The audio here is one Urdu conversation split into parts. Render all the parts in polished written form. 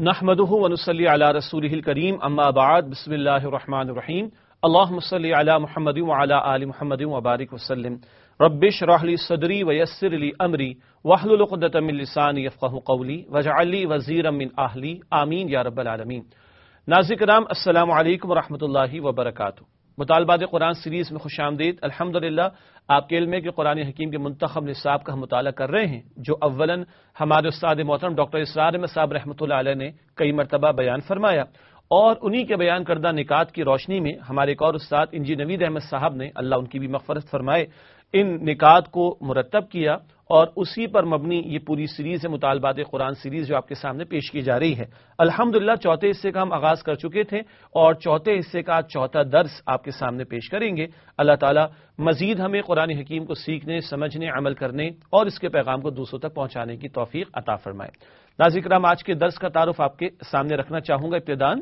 نحمدہ ونصلی علی رسولہ الکریم اما بعد بسم اللہ الرحمن الرحیم اللہم صلی علی محمد وعلی آل محمد وبارک وسلم رب اشرح لی صدری ویسر لی امری واحلل عقدۃ من لسانی یفقہوا قولی واجعل لی وزیرا من اہلی آمین یا رب العالمین۔ ناظرین کرام السلام علیکم ورحمۃ اللہ وبرکاتہ۔ مطالبات قرآن سیریز میں خوش آمدید۔ الحمدللہ آپ کے علم ہے کہ قرآن حکیم کے منتخب نصاب کا ہم مطالعہ کر رہے ہیں، جو اولاً ہمارے استاد محترم ڈاکٹر اسرار احمد صاحب رحمۃ اللہ علیہ نے کئی مرتبہ بیان فرمایا، اور انہی کے بیان کردہ نکات کی روشنی میں ہمارے ایک اور استاد انجینئر نوید احمد صاحب نے اللہ ان کی بھی مغفرت فرمائے ان نکات کو مرتب کیا، اور اسی پر مبنی یہ پوری سیریز ہے مطالبات قرآن سیریز جو آپ کے سامنے پیش کی جا رہی ہے۔ الحمدللہ چوتھے حصے کا ہم آغاز کر چکے تھے، اور چوتھے حصے کا چوتھا درس آپ کے سامنے پیش کریں گے۔ اللہ تعالیٰ مزید ہمیں قرآن حکیم کو سیکھنے، سمجھنے، عمل کرنے اور اس کے پیغام کو دوسروں تک پہنچانے کی توفیق عطا فرمائے۔ ناظرین کرام آج کے درس کا تعارف آپ کے سامنے رکھنا چاہوں گا۔ ابتداً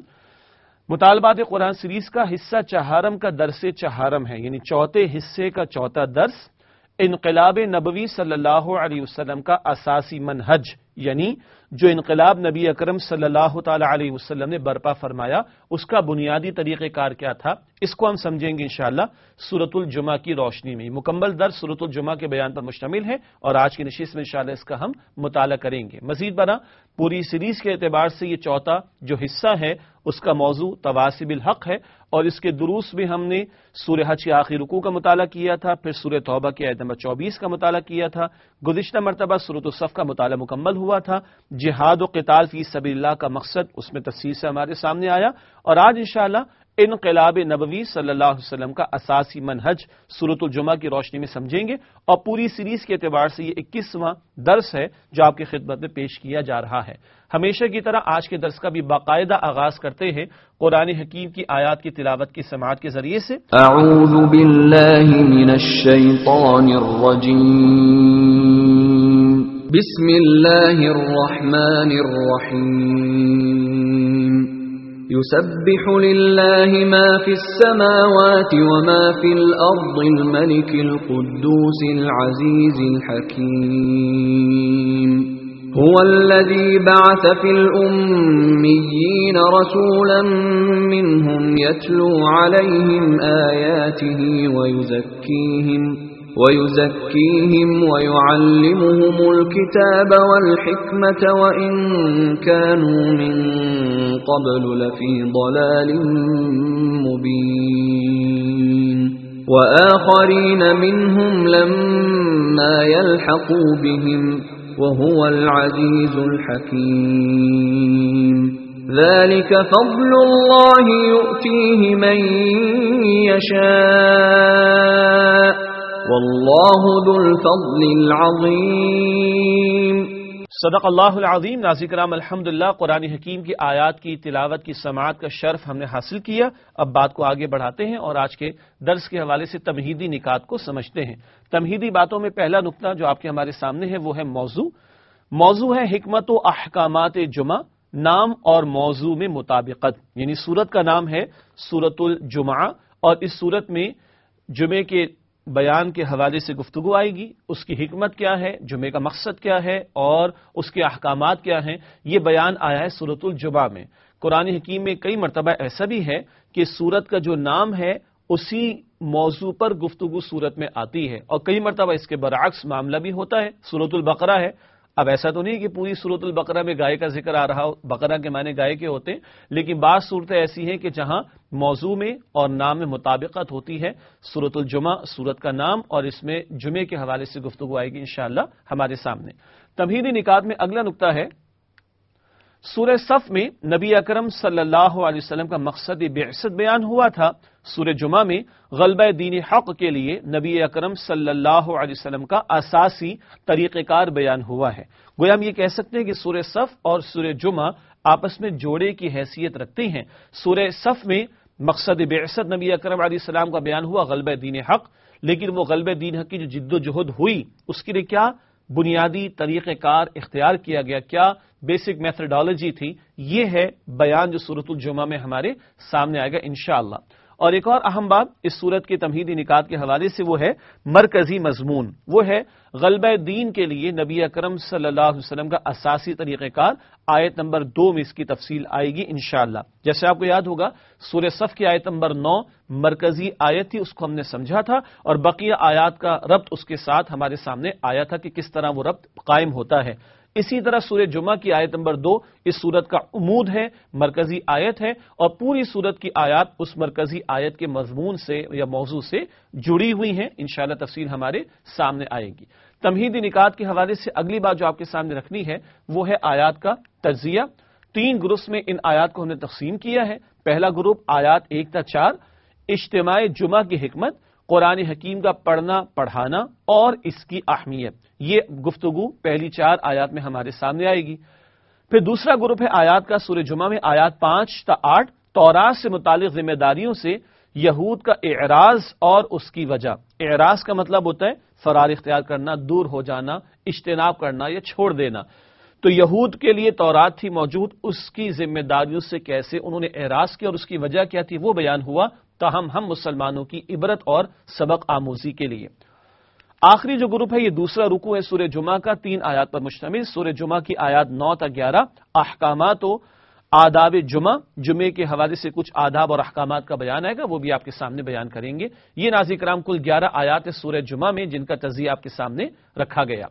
مطالبات قرآن سیریز کا حصہ چہارم کا درس چہارم ہے، یعنی چوتھے حصے کا چوتھا درس انقلاب نبوی صلی اللہ علیہ وسلم کا اساسی منہج، یعنی جو انقلاب نبی اکرم صلی اللہ تعالی علیہ وسلم نے برپا فرمایا اس کا بنیادی طریقہ کار کیا تھا، اس کو ہم سمجھیں گے انشاءاللہ سورۃ الجمعہ کی روشنی میں۔ مکمل درس سورۃ الجمعہ کے بیان پر مشتمل ہے، اور آج کی نشست میں انشاءاللہ اس کا ہم مطالعہ کریں گے۔ مزید برآں پوری سیریز کے اعتبار سے یہ چوتھا جو حصہ ہے اس کا موضوع تواصی بالحق ہے، اور اس کے دروس بھی ہم نے سورہ حج کے آخری رکوع کا مطالعہ کیا تھا، پھر سورہ توبہ کے آیت نمبر 24 کا مطالعہ کیا تھا، گزشتہ مرتبہ سورۃ الصف کا مطالعہ مکمل ہوا تھا، جہاد و قتال فی سبیل اللہ کا مقصد اس میں تفصیل سے ہمارے سامنے آیا، اور آج انشاءاللہ انقلاب نبوی صلی اللہ علیہ وسلم کا اساسی منہج سورۃ الجمعہ کی روشنی میں سمجھیں گے، اور پوری سیریز کے اعتبار سے یہ 21واں درس ہے جو آپ کی خدمت میں پیش کیا جا رہا ہے۔ ہمیشہ کی طرح آج کے درس کا بھی باقاعدہ آغاز کرتے ہیں قرآن حکیم کی آیات کی تلاوت کی سماعت کے ذریعے سے۔ اعوذ باللہ من الشیطان الرجیم، بسم اللہ الرحمن الرحیم، يسبح لله ما في السماوات وما في الأرض الملك القدوس العزيز الحكيم، هو الذي بعث في الأميين رسولا منهم يتلو عليهم آياته ويزكيهم ويعلمهم الكتاب والحكمة وإن كانوا من قبل لفي ضلال مبين، وآخرين منهم لما يلحقوا بهم وهو العزيز الحكيم، ذلك فضل الله يؤتيه من يشاء واللہ ذو الفضل العظیم۔ صدق اللہ العظیم۔ ناظرین کرام الحمدللہ قرآن حکیم کی آیات کی تلاوت کی سماعت کا شرف ہم نے حاصل کیا۔ اب بات کو آگے بڑھاتے ہیں اور آج کے درس کے حوالے سے تمہیدی نکات کو سمجھتے ہیں۔ تمہیدی باتوں میں پہلا نقطہ جو آپ کے ہمارے سامنے ہے وہ ہے موضوع ہے حکمت و احکامات جمعہ، نام اور موضوع میں مطابقت، یعنی سورت کا نام ہے سورۃ الجمعہ، اور اس سورت میں جمعے کے بیان کے حوالے سے گفتگو آئے گی، اس کی حکمت کیا ہے، جمعے کا مقصد کیا ہے اور اس کے احکامات کیا ہیں، یہ بیان آیا ہے سورۃ الجمعہ میں۔ قرآن حکیم میں کئی مرتبہ ایسا بھی ہے کہ سورت کا جو نام ہے اسی موضوع پر گفتگو سورت میں آتی ہے، اور کئی مرتبہ اس کے برعکس معاملہ بھی ہوتا ہے۔ سورۃ البقرہ ہے، اب ایسا تو نہیں کہ پوری سورۃ البقرہ میں گائے کا ذکر آ رہا ہو، بقرہ کے معنی گائے کے ہوتے ہیں، لیکن بعض صورتیں ایسی ہیں کہ جہاں موضوع میں اور نام میں مطابقت ہوتی ہے۔ سورۃ الجمعہ سورت کا نام، اور اس میں جمعے کے حوالے سے گفتگو آئے گی انشاءاللہ ہمارے سامنے۔ تمہیدی نکات میں اگلا نقطہ ہے سورہ صف میں نبی اکرم صلی اللہ علیہ وسلم کا مقصد بعثت بیان ہوا تھا۔ سورہ جمعہ میں غلبہ دین حق کے لیے نبی اکرم صلی اللہ علیہ وسلم کا اساسی طریقہ کار بیان ہوا ہے۔ گویا ہم یہ کہہ سکتے ہیں کہ سورہ صف اور سورہ جمعہ آپس میں جوڑے کی حیثیت رکھتے ہیں۔ سورہ صف میں مقصد بعثت نبی اکرم علیہ السلام کا بیان ہوا غلبہ دین حق، لیکن وہ غلبہ دین حق کی جو جد و جہد ہوئی اس کے لیے کیا بنیادی طریقہ کار اختیار کیا گیا، کیا بیسک میتھڈالوجی تھی، یہ ہے بیان جو سورۃ الجمعہ میں ہمارے سامنے آئے گا انشاءاللہ۔ اور ایک اور اہم بات اس صورت کے تمہیدی نکات کے حوالے سے وہ ہے مرکزی مضمون، وہ ہے غلبہ دین کے لیے نبی اکرم صلی اللہ علیہ وسلم کا اساسی طریقہ کار۔ آیت نمبر 2 میں اس کی تفصیل آئے گی انشاءاللہ۔ جیسے آپ کو یاد ہوگا سورہ صف کی آیت نمبر 9 مرکزی آیت تھی، اس کو ہم نے سمجھا تھا، اور بقیہ آیات کا ربط اس کے ساتھ ہمارے سامنے آیا تھا کہ کس طرح وہ ربط قائم ہوتا ہے۔ اسی طرح سورہ جمعہ کی آیت نمبر 2 اس سورت کا عمود ہے، مرکزی آیت ہے، اور پوری سورت کی آیات اس مرکزی آیت کے مضمون سے یا موضوع سے جڑی ہوئی ہیں۔ انشاءاللہ تفصیل ہمارے سامنے آئے گی۔ تمہیدی نکات کے حوالے سے اگلی بات جو آپ کے سامنے رکھنی ہے وہ ہے آیات کا تجزیہ۔ 3 گروپس میں ان آیات کو ہم نے تقسیم کیا ہے۔ پہلا گروپ آیات 1 تا 4، اجتماع جمعہ کی حکمت، قرآن حکیم کا پڑھنا پڑھانا اور اس کی اہمیت، یہ گفتگو پہلی 4 آیات میں ہمارے سامنے آئے گی۔ پھر دوسرا گروپ ہے آیات کا سورہ جمعہ میں آیات 5 تا 8، تورات سے متعلق ذمہ داریوں سے یہود کا اعراض اور اس کی وجہ۔ اعراض کا مطلب ہوتا ہے فرار اختیار کرنا، دور ہو جانا، اجتناب کرنا یا چھوڑ دینا۔ تو یہود کے لیے تورات تھی موجود، اس کی ذمہ داریوں سے کیسے انہوں نے اعراض کیا اور اس کی وجہ کیا تھی وہ بیان ہوا، تاہم ہم مسلمانوں کی عبرت اور سبق آموزی کے لیے۔ آخری جو گروپ ہے یہ دوسرا رکوع ہے سورہ جمعہ کا، 3 آیات پر مشتمل۔ سورہ جمعہ کی آیات 9 تا 11 احکامات و آداب جمعے کے حوالے سے کچھ آداب اور احکامات کا بیان آئے گا، وہ بھی آپ کے سامنے بیان کریں گے۔ یہ ناظرین کرام کل 11 آیات ہے سورہ جمعہ میں جن کا تجزیہ آپ کے سامنے رکھا گیا۔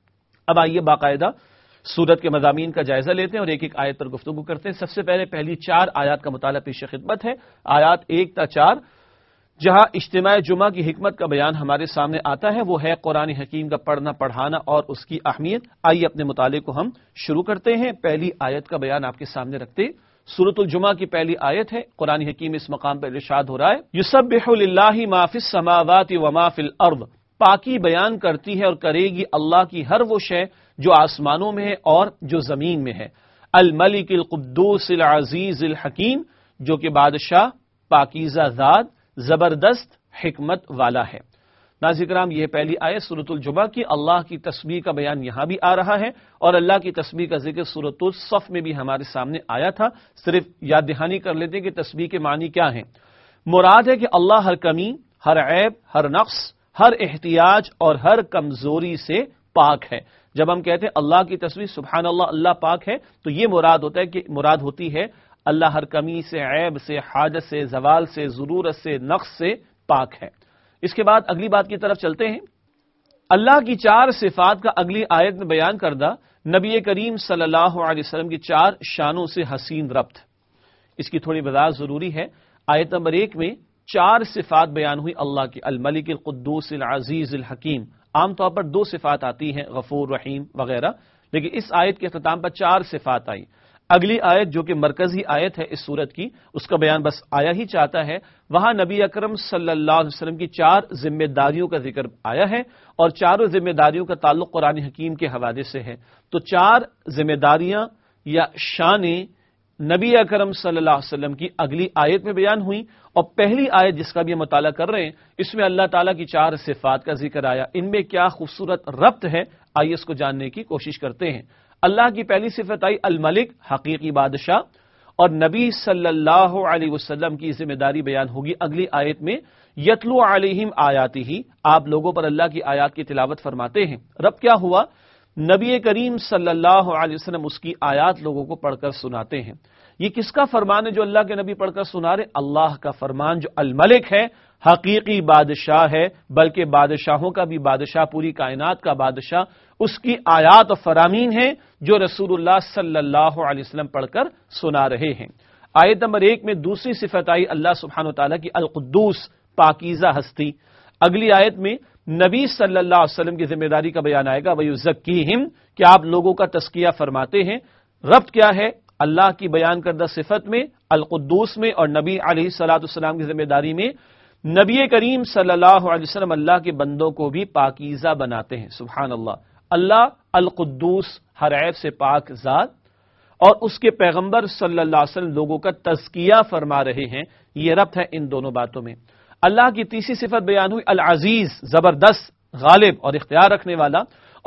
اب آئیے باقاعدہ سورت کے مضامین کا جائزہ لیتے ہیں اور ایک ایک آیت پر گفتگو کرتے ہیں۔ سب سے پہلے پہلی 4 آیات کا مطالعہ پیش خدمت ہے۔ آیات 1 تا 4 جہاں اجتماع جمعہ کی حکمت کا بیان ہمارے سامنے آتا ہے، وہ ہے قرآن حکیم کا پڑھنا پڑھانا اور اس کی اہمیت۔ آئیے اپنے مطالعے کو ہم شروع کرتے ہیں۔ پہلی آیت کا بیان آپ کے سامنے رکھتے سورۃ الجمعہ کی پہلی آیت ہے۔ قرآن حکیم اس مقام پر ارشاد ہو رہا ہے، یسبح للہ ما فی السماوات وما فی الارض، پاکی بیان کرتی ہے اور کرے گی اللہ کی ہر وہ شے جو آسمانوں میں ہے اور جو زمین میں ہے۔ الملک القدوس العزیز الحکیم، جو کہ بادشاہ پاکیزہ ذات زبردست حکمت والا ہے۔ ناظرین کرام یہ پہلی آیت سورۃ الجمعہ کی، اللہ کی تسبیح کا بیان یہاں بھی آ رہا ہے اور اللہ کی تسبیح کا ذکر سورۃ الصف میں بھی ہمارے سامنے آیا تھا۔ صرف یاد دہانی کر لیتے ہیں کہ تسبیح کے معنی کیا ہیں۔ مراد ہے کہ اللہ ہر کمی، ہر عیب، ہر نقص، ہر احتیاج اور ہر کمزوری سے پاک ہے۔ جب ہم کہتے ہیں اللہ کی تسبیح سبحان اللہ اللہ پاک ہے تو یہ مراد ہوتا ہے کہ مراد ہوتی ہے اللہ ہر کمی سے، عیب سے، حاجت سے، زوال سے، ضرورت سے، نقص سے پاک ہے۔ اس کے بعد اگلی بات کی طرف چلتے ہیں۔ اللہ کی 4 صفات کا اگلی آیت میں بیان کردہ نبی کریم صلی اللہ علیہ وسلم کی 4 شانوں سے حسین ربط، اس کی تھوڑی وضاحت ضروری ہے۔ آیت نمبر 1 میں 4 صفات بیان ہوئی اللہ کی، الملک القدوس العزیز الحکیم۔ عام طور پر 2 صفات آتی ہیں، غفور رحیم وغیرہ، لیکن اس آیت کے اختتام پر 4 صفات آئی۔ اگلی آیت جو کہ مرکزی آیت ہے اس سورت کی، اس کا بیان بس آیا ہی چاہتا ہے۔ وہاں نبی اکرم صلی اللہ علیہ وسلم کی 4 ذمہ داریوں کا ذکر آیا ہے اور چاروں ذمہ داریوں کا تعلق قرآن حکیم کے حوالے سے ہے۔ تو 4 ذمہ داریاں یا شانیں نبی اکرم صلی اللہ علیہ وسلم کی اگلی آیت میں بیان ہوئی، اور پہلی آیت جس کا بھی ہم مطالعہ کر رہے ہیں اس میں اللہ تعالیٰ کی 4 صفات کا ذکر آیا۔ ان میں کیا خوبصورت ربط ہے، آئیے اس کو جاننے کی کوشش کرتے ہیں۔ اللہ کی پہلی صفت آئی الملک، حقیقی بادشاہ، اور نبی صلی اللہ علیہ وسلم کی ذمہ داری بیان ہوگی اگلی آیت میں، یتلو علیہم آیاتہ، آپ لوگوں پر اللہ کی آیات کی تلاوت فرماتے ہیں۔ رب کیا ہوا؟ نبی کریم صلی اللہ علیہ وسلم اس کی آیات لوگوں کو پڑھ کر سناتے ہیں۔ یہ کس کا فرمان ہے جو اللہ کے نبی پڑھ کر سنا رہے؟ اللہ کا فرمان جو الملک ہے، حقیقی بادشاہ ہے، بلکہ بادشاہوں کا بھی بادشاہ، پوری کائنات کا بادشاہ، اس کی آیات و فرامین ہیں جو رسول اللہ صلی اللہ علیہ وسلم پڑھ کر سنا رہے ہیں۔ آیت نمبر 1 میں دوسری صفت آئی اللہ سبحانہ وتعالیٰ کی القدوس، پاکیزہ ہستی۔ اگلی آیت میں نبی صلی اللہ علیہ وسلم کی ذمہ داری کا بیان آئے گا، وَيُزَكِّيهِمْ، کہ آپ لوگوں کا تزکیہ فرماتے ہیں۔ ربط کیا ہے اللہ کی بیان کردہ صفت میں، القدوس میں، اور نبی علیہ الصلوۃ والسلام کی ذمہ داری میں؟ نبی کریم صلی اللہ علیہ وسلم اللہ کے بندوں کو بھی پاکیزہ بناتے ہیں۔ سبحان اللہ، اللہ القدوس، ہر عیب سے پاک ذات، اور اس کے پیغمبر صلی اللہ علیہ وسلم لوگوں کا تزکیہ فرما رہے ہیں۔ یہ ربط ہے ان دونوں باتوں میں۔ اللہ کی تیسری صفت بیان ہوئی العزیز، زبردست، غالب اور اختیار رکھنے والا،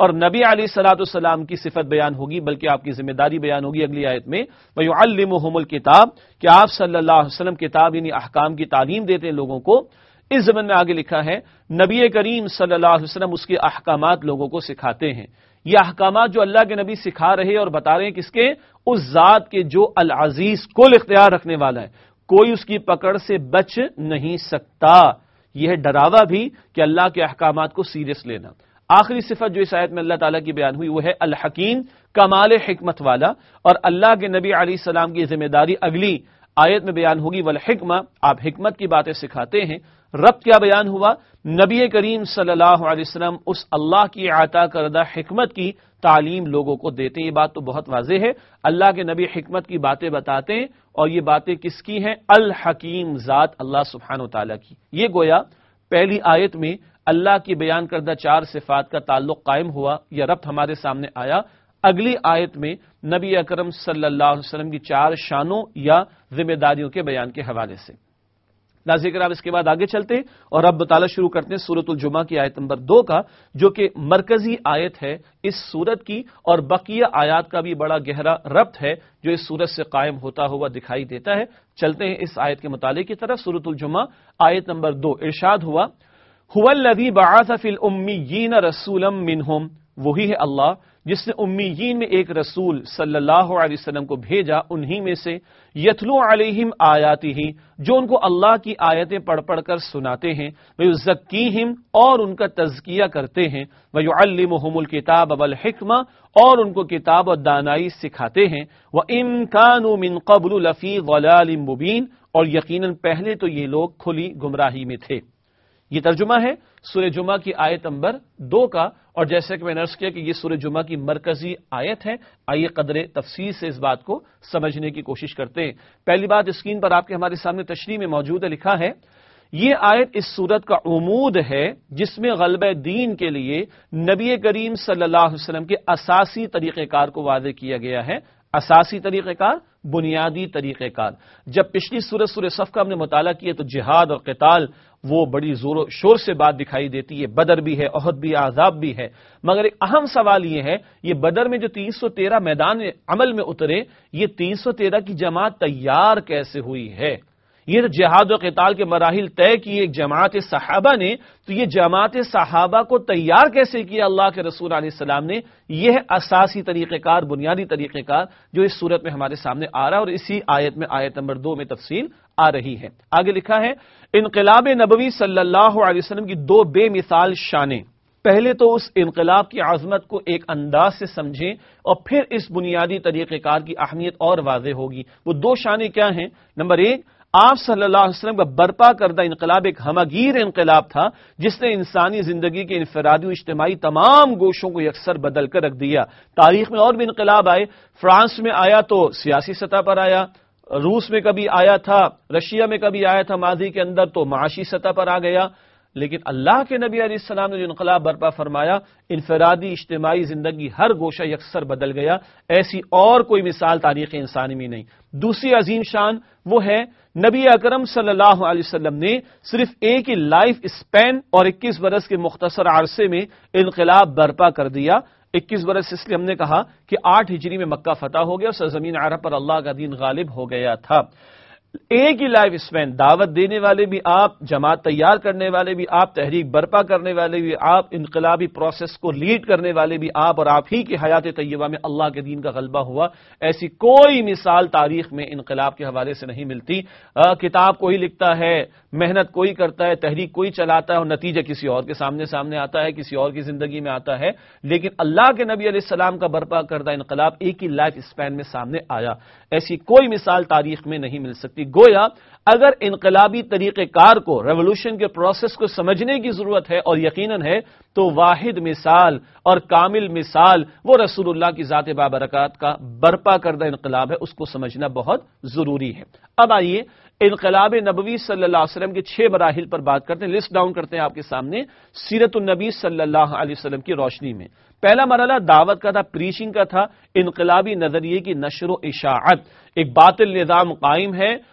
اور نبی علیہ الصلوۃ والسلام کی صفت بیان ہوگی بلکہ آپ کی ذمہ داری بیان ہوگی اگلی آیت میں وَيُعَلِّمُهُمُ الْكِتَابَ کہ آپ صلی اللہ علیہ وسلم کتاب یعنی احکام کی تعلیم دیتے ہیں لوگوں کو۔ اس زمن میں آگے لکھا ہے نبی کریم صلی اللہ علیہ وسلم اس کے احکامات لوگوں کو سکھاتے ہیں۔ یہ احکامات جو اللہ کے نبی سکھا رہے اور بتا رہے ہیں کس کے؟ اس ذات کے جو العزیز کل اختیار رکھنے والا ہے، کوئی اس کی پکڑ سے بچ نہیں سکتا۔ یہ ہے ڈراوا بھی کہ اللہ کے احکامات کو سیریس لینا۔ آخری صفت جو اس آیت میں اللہ تعالیٰ کی بیان ہوئی وہ ہے الحکیم، کمال حکمت والا، اور اللہ کے نبی علیہ السلام کی ذمہ داری اگلی آیت میں بیان ہوگی والحکمہ، آپ حکمت کی باتیں سکھاتے ہیں۔ رب کیا بیان ہوا؟ نبی کریم صلی اللہ علیہ وسلم اس اللہ کی عطا کردہ حکمت کی تعلیم لوگوں کو دیتے ہیں۔ یہ بات تو بہت واضح ہے، اللہ کے نبی حکمت کی باتیں بتاتے ہیں، اور یہ باتیں کس کی ہیں؟ الحکیم ذات اللہ سبحانہ و تعالیٰ کی۔ یہ گویا پہلی آیت میں اللہ کی بیان کردہ 4 صفات کا تعلق قائم ہوا یا ربط ہمارے سامنے آیا۔ اگلی آیت میں نبی اکرم صلی اللہ علیہ وسلم کی 4 شانوں یا ذمہ داریوں کے بیان کے حوالے سے۔ ناظرین کرام اس کے بعد آگے چلتے اور رب تعالیٰ شروع کرتے ہیں سورۃ الجمعہ کی آیت نمبر 2 کا، جو کہ مرکزی آیت ہے اس سورت کی، اور بقیہ آیات کا بھی بڑا گہرا ربط ہے جو اس سورت سے قائم ہوتا ہوا دکھائی دیتا ہے۔ چلتے ہیں اس آیت کے مطالعے کی طرف۔ سورۃ الجمعہ آیت نمبر 2، ارشاد ہوا هو الذی بعث فی الامیین رسولا منہم، وہی ہے اللہ جس نے امیین میں ایک رسول صلی اللہ علیہ وسلم کو بھیجا انہی میں سے، یتلو علیہم آیاتہ، جو ان کو اللہ کی آیتیں پڑھ پڑھ کر سناتے ہیں، ویزکیہم، اور ان کا تزکیہ کرتے ہیں، ویعلمہم الکتاب والحکمہ، اور ان کو کتاب اور دانائی سکھاتے ہیں، وان کانوا من قبل لفی ضلال مبین، اور یقیناً پہلے تو یہ لوگ کھلی گمراہی میں تھے۔ یہ ترجمہ ہے سورہ جمعہ کی آیت نمبر 2 کا، اور جیسے کہ میں نے عرض کیا کہ یہ سورہ جمعہ کی مرکزی آیت ہے۔ آئیے قدر تفصیل سے اس بات کو سمجھنے کی کوشش کرتے ہیں۔ پہلی بات اسکرین پر آپ کے ہمارے سامنے تشریح میں موجود ہے، لکھا ہے یہ آیت اس سورت کا عمود ہے جس میں غلبہ دین کے لیے نبی کریم صلی اللہ علیہ وسلم کے اساسی طریقہ کار کو واضح کیا گیا ہے۔ اساسی طریقہ کار، بنیادی طریقہ کار۔ جب پچھلی سورہ صف کا ہم نے مطالعہ کیا تو جہاد اور قتال وہ بڑی زور و شور سے بات دکھائی دیتی ہے، بدر بھی ہے، احد بھی، احزاب بھی ہے، مگر ایک اہم سوال یہ ہے یہ بدر میں جو 313 میدان عمل میں اترے، یہ 313 کی جماعت تیار کیسے ہوئی ہے؟ یہ جہاد و قتال کے مراحل طے کی ایک جماعت صحابہ نے، تو یہ جماعت صحابہ کو تیار کیسے کیا اللہ کے رسول علیہ السلام نے؟ یہ ہے اساسی طریقہ کار، بنیادی طریقہ کار جو اس صورت میں ہمارے سامنے آ رہا ہے، اور اسی آیت میں آیت نمبر 2 میں تفصیل آ رہی ہے۔ آگے لکھا ہے انقلاب نبوی صلی اللہ علیہ وسلم کی 2 بے مثال شانیں۔ پہلے تو اس انقلاب کی عظمت کو ایک انداز سے سمجھیں اور پھر اس بنیادی طریقہ کار کی اہمیت اور واضح ہوگی۔ وہ 2 شانیں کیا ہیں؟ نمبر 1، آپ صلی اللہ علیہ وسلم کا برپا کردہ انقلاب ایک ہمگیر انقلاب تھا جس نے انسانی زندگی کے انفرادی و اجتماعی تمام گوشوں کو یکسر بدل کر رکھ دیا۔ تاریخ میں اور بھی انقلاب آئے، فرانس میں آیا تو سیاسی سطح پر آیا، روس میں کبھی آیا تھا، رشیا میں کبھی آیا تھا ماضی کے اندر تو معاشی سطح پر آ گیا، لیکن اللہ کے نبی علیہ السلام نے جو انقلاب برپا فرمایا، انفرادی اجتماعی زندگی ہر گوشہ یکسر بدل گیا۔ ایسی اور کوئی مثال تاریخ انسانی میں نہیں۔ دوسری عظیم شان وہ ہے نبی اکرم صلی اللہ علیہ وسلم نے صرف ایک ہی لائف اسپین اور 21 برس کے مختصر عرصے میں انقلاب برپا کر دیا۔ 21 برس اس لیے ہم نے کہا کہ 8 ہجری میں مکہ فتح ہو گیا اور سرزمین عرب پر اللہ کا دین غالب ہو گیا تھا۔ ایک ہی لائف اسپین، دعوت دینے والے بھی آپ، جماعت تیار کرنے والے بھی آپ، تحریک برپا کرنے والے بھی آپ، انقلابی پروسیس کو لیڈ کرنے والے بھی آپ، اور آپ ہی کی حیات طیبہ میں اللہ کے دین کا غلبہ ہوا۔ ایسی کوئی مثال تاریخ میں انقلاب کے حوالے سے نہیں ملتی۔ کتاب کوئی لکھتا ہے، محنت کوئی کرتا ہے، تحریک کوئی چلاتا ہے اور نتیجہ کسی اور کے سامنے آتا ہے، کسی اور کی زندگی میں آتا ہے، لیکن اللہ کے نبی علیہ السلام کا برپا کردہ انقلاب ایک ہی لائف اسپین میں سامنے آیا۔ ایسی کوئی مثال تاریخ میں نہیں مل سکتی۔ گویا اگر انقلابی طریقہ کار کو، ریولوشن کے پروسیس کو سمجھنے کی ضرورت ہے اور یقیناً ہے، تو واحد مثال اور کامل مثال وہ رسول اللہ کی ذات بابرکات کا برپا کردہ انقلاب ہے، اس کو سمجھنا بہت ضروری ہے۔ اب آئیے انقلاب نبوی صلی اللہ علیہ وسلم کے 6 مراحل پر بات کرتے ہیں، لسٹ ڈاؤن کرتے ہیں آپ کے سامنے سیرت النبی صلی اللہ علیہ وسلم کی روشنی میں۔ پہلا مرحلہ دعوت کا تھا، پریچنگ کا تھا، انقلابی نظریے کی نشر و اشاعت۔ ایک باطل نظام قائم ہے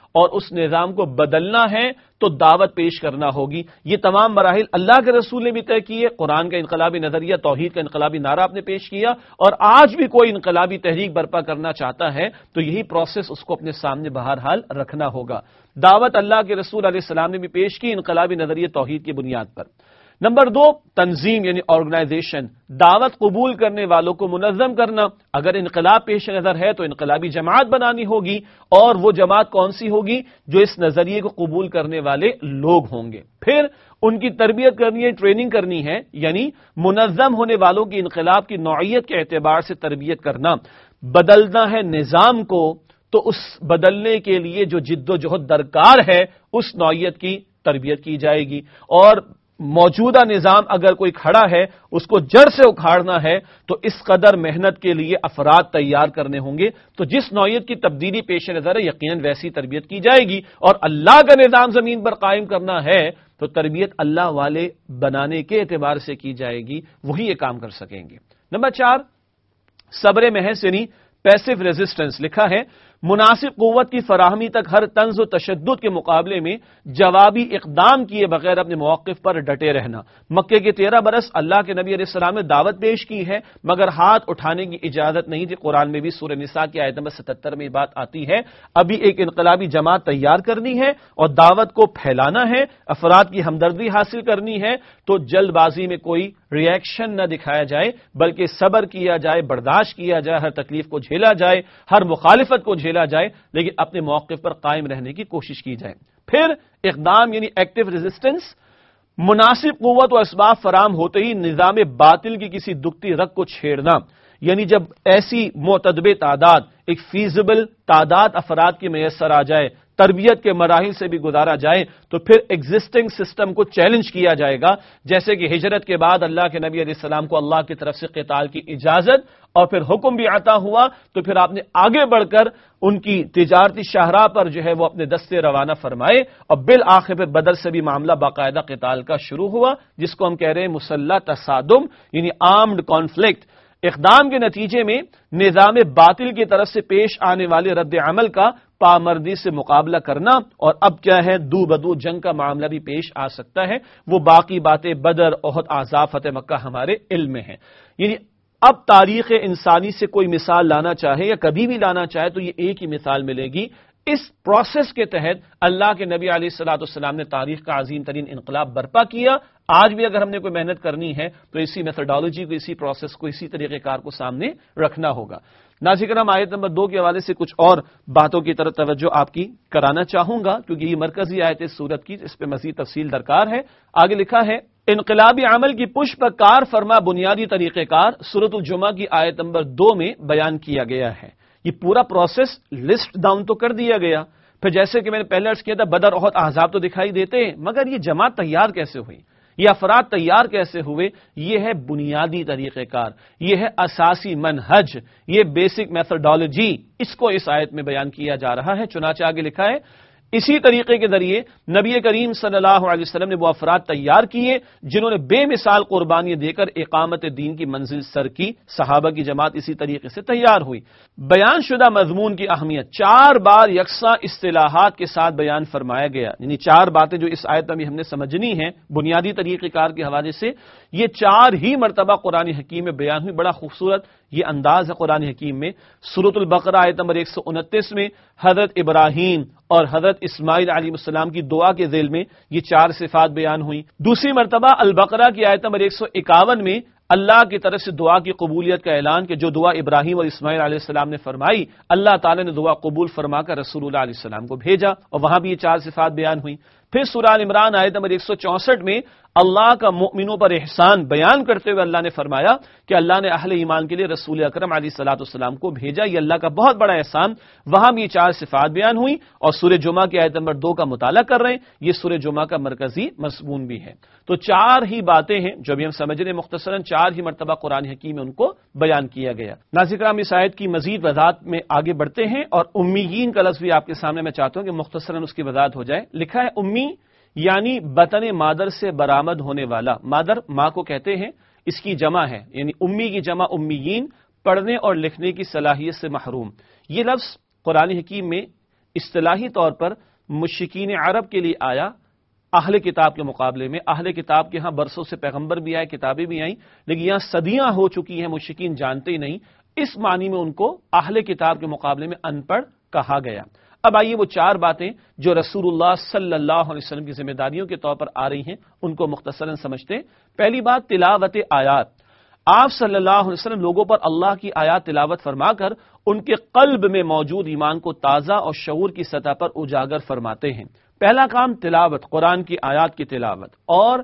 اور اس نظام کو بدلنا ہے تو دعوت پیش کرنا ہوگی۔ یہ تمام مراحل اللہ کے رسول نے بھی طے کیے، قرآن کا انقلابی نظریہ توحید کا انقلابی نعرہ آپ نے پیش کیا، اور آج بھی کوئی انقلابی تحریک برپا کرنا چاہتا ہے تو یہی پروسیس اس کو اپنے سامنے بہرحال رکھنا ہوگا۔ دعوت اللہ کے رسول علیہ السلام نے بھی پیش کی انقلابی نظریہ توحید کی بنیاد پر۔ نمبر 2، تنظیم یعنی آرگنائزیشن، دعوت قبول کرنے والوں کو منظم کرنا۔ اگر انقلاب پیش نظر ہے تو انقلابی جماعت بنانی ہوگی، اور وہ جماعت کون سی ہوگی؟ جو اس نظریے کو قبول کرنے والے لوگ ہوں گے۔ پھر ان کی تربیت کرنی ہے، ٹریننگ کرنی ہے، یعنی منظم ہونے والوں کی انقلاب کی نوعیت کے اعتبار سے تربیت کرنا۔ بدلنا ہے نظام کو تو اس بدلنے کے لیے جو جد و جہد درکار ہے اس نوعیت کی تربیت کی جائے گی، اور موجودہ نظام اگر کوئی کھڑا ہے اس کو جڑ سے اکھاڑنا ہے تو اس قدر محنت کے لیے افراد تیار کرنے ہوں گے۔ تو جس نوعیت کی تبدیلی پیش نظر ہے یقیناً ویسی تربیت کی جائے گی، اور اللہ کا نظام زمین پر قائم کرنا ہے تو تربیت اللہ والے بنانے کے اعتبار سے کی جائے گی، وہی یہ کام کر سکیں گے۔ نمبر 4، صبر محض یعنی پیسو ریزسٹنس۔ لکھا ہے مناسب قوت کی فراہمی تک ہر طنز و تشدد کے مقابلے میں جوابی اقدام کیے بغیر اپنے موقف پر ڈٹے رہنا۔ مکے کے 13 برس اللہ کے نبی علیہ السلام نے دعوت پیش کی ہے، مگر ہاتھ اٹھانے کی اجازت نہیں تھی۔ قرآن میں بھی سورہ نساء کی آیت نمبر 77 میں بات آتی ہے۔ ابھی ایک انقلابی جماعت تیار کرنی ہے اور دعوت کو پھیلانا ہے، افراد کی ہمدردی حاصل کرنی ہے، تو جلد بازی میں کوئی ری ایکشن نہ دکھایا جائے، بلکہ صبر کیا جائے، برداشت کیا جائے، ہر تکلیف کو جھیلا جائے، ہر مخالفت کو جھیلا جائے، لیکن اپنے موقف پر قائم رہنے کی کوشش کی جائے۔ پھر اقدام یعنی ایکٹیو ریزسٹنس، مناسب قوت و اسباب فراہم ہوتے ہی نظام باطل کی کسی دکھتی رگ کو چھیڑنا، یعنی جب ایسی معتدب تعداد، ایک فیزیبل تعداد افراد کی میسر آ جائے، تربیت کے مراحل سے بھی گزارا جائے، تو پھر ایگزسٹنگ سسٹم کو چیلنج کیا جائے گا۔ جیسے کہ ہجرت کے بعد اللہ کے نبی علیہ السلام کو اللہ کی طرف سے قتال کی اجازت اور پھر حکم بھی عطا ہوا، تو پھر آپ نے آگے بڑھ کر ان کی تجارتی شاہراہ پر جو ہے وہ اپنے دستے روانہ فرمائے، اور بالآخر پھر بدر سے بھی معاملہ باقاعدہ قتال کا شروع ہوا، جس کو ہم کہہ رہے ہیں مسلح تصادم یعنی آرمڈ کانفلکٹ۔ اقدام کے نتیجے میں نظام باطل کی طرف سے پیش آنے والے رد عمل کا پامردی سے مقابلہ کرنا، اور اب کیا ہے دو بدو جنگ کا معاملہ بھی پیش آ سکتا ہے۔ وہ باقی باتیں بدر، احد، احزاب، فتح مکہ ہمارے علم میں ہیں۔ یعنی اب تاریخ انسانی سے کوئی مثال لانا چاہے یا کبھی بھی لانا چاہے تو یہ ایک ہی مثال ملے گی۔ اس پروسیس کے تحت اللہ کے نبی علیہ الصلوۃ والسلام نے تاریخ کا عظیم ترین انقلاب برپا کیا۔ آج بھی اگر ہم نے کوئی محنت کرنی ہے تو اسی میتھڈالوجی کو، اسی پروسیس کو، اسی طریقہ کار کو سامنے رکھنا ہوگا۔ ناظرین کرام، آیت نمبر 2 کے حوالے سے کچھ اور باتوں کی طرف توجہ آپ کی کرانا چاہوں گا، کیونکہ یہ مرکزی آیت اس سورت کی، اس پہ مزید تفصیل درکار ہے۔ آگے لکھا ہے انقلابی عمل کی پشت پر کار فرما بنیادی طریقہ کار سورۃ الجمعہ کی آیت نمبر 2 میں بیان کیا گیا ہے۔ یہ پورا پروسیس لسٹ ڈاؤن تو کر دیا گیا۔ پھر جیسے کہ میں نے پہلے عرض کیا تھا بدر، احد، احزاب تو دکھائی دیتے ہیں، مگر یہ جماعت تیار کیسے ہوئی، یہ افراد تیار کیسے ہوئے؟ یہ ہے بنیادی طریقہ کار، یہ ہے اساسی منہج، یہ بیسک میتھڈالوجی، اس کو اس آیت میں بیان کیا جا رہا ہے۔ چنانچہ آگے لکھا ہے اسی طریقے کے ذریعے نبی کریم صلی اللہ علیہ وسلم نے وہ افراد تیار کیے جنہوں نے بے مثال قربانی دے کر اقامت دین کی منزل سر کی۔ صحابہ کی جماعت اسی طریقے سے تیار ہوئی۔ بیان شدہ مضمون کی اہمیت 4 بار یکساں اصطلاحات کے ساتھ بیان فرمایا گیا، یعنی 4 باتیں جو اس آیت میں ہم نے سمجھنی ہیں بنیادی طریقہ کار کے حوالے سے، یہ 4 ہی مرتبہ قرآن حکیم میں بیان ہوئی۔ بڑا خوبصورت یہ انداز ہے قرآن حکیم میں۔ سورۃ البقرہ آیت نمبر 129 میں حضرت ابراہیم اور حضرت اسماعیل علیہ السلام کی دعا کے ذیل میں یہ 4 صفات بیان ہوئی۔ دوسری مرتبہ البقرہ کی آیت نمبر 151 میں اللہ کی طرف سے دعا کی قبولیت کا اعلان کہ جو دعا ابراہیم اور اسماعیل علیہ السلام نے فرمائی، اللہ تعالی نے دعا قبول فرما کر رسول اللہ علیہ السلام کو بھیجا، اور وہاں بھی یہ 4 صفات بیان ہوئی۔ پھر سورہ ال عمران آیت نمبر 164 میں اللہ کا مومنوں پر احسان بیان کرتے ہوئے اللہ نے فرمایا کہ اللہ نے اہل ایمان کے لیے رسول اکرم علیہ الصلوۃ والسلام کو بھیجا، یہ اللہ کا بہت بڑا احسان۔ وہاں بھی یہ 4 صفات بیان ہوئی، اور سورہ جمعہ کی آیت نمبر 2 کا مطالعہ کر رہے ہیں، یہ سورہ جمعہ کا مرکزی مضمون بھی ہے۔ تو 4 ہی باتیں ہیں جو بھی ہم سمجھ رہے ہیں، مختصراً 4 ہی مرتبہ قرآن حکیم میں ان کو بیان کیا گیا۔ ناظرین کرام، اس آیت کی مزید وضاحت میں آگے بڑھتے ہیں، اور امیین کا لفظ بھی آپ کے سامنے میں چاہتا ہوں کہ مختصراً اس کی وضاحت ہو جائے۔ لکھا ہے امی یعنی بطن مادر سے برآمد ہونے والا، مادر ماں کو کہتے ہیں، اس کی جمع ہے، یعنی امی کی جمع امیین، پڑھنے اور لکھنے کی صلاحیت سے محروم۔ یہ لفظ قرآن حکیم میں اصطلاحی طور پر مشرکین عرب کے لیے آیا اہل کتاب کے مقابلے میں. اہل کتاب کے ہاں برسوں سے پیغمبر بھی آئے، کتابیں بھی آئیں، لیکن یہاں صدیاں ہو چکی ہیں، مشرکین جانتے ہی نہیں. اس معنی میں ان کو اہل کتاب کے مقابلے میں ان پڑھ کہا گیا. اب آئیے وہ چار باتیں جو رسول اللہ صلی اللہ علیہ وسلم کی ذمہ داریوں کے طور پر آ رہی ہیں ان کو مختصراً سمجھتے ہیں. پہلی بات تلاوت آیات. آپ صلی اللہ علیہ وسلم لوگوں پر اللہ کی آیات تلاوت فرما کر ان کے قلب میں موجود ایمان کو تازہ اور شعور کی سطح پر اجاگر فرماتے ہیں. پہلا کام تلاوت، قرآن کی آیات کی تلاوت. اور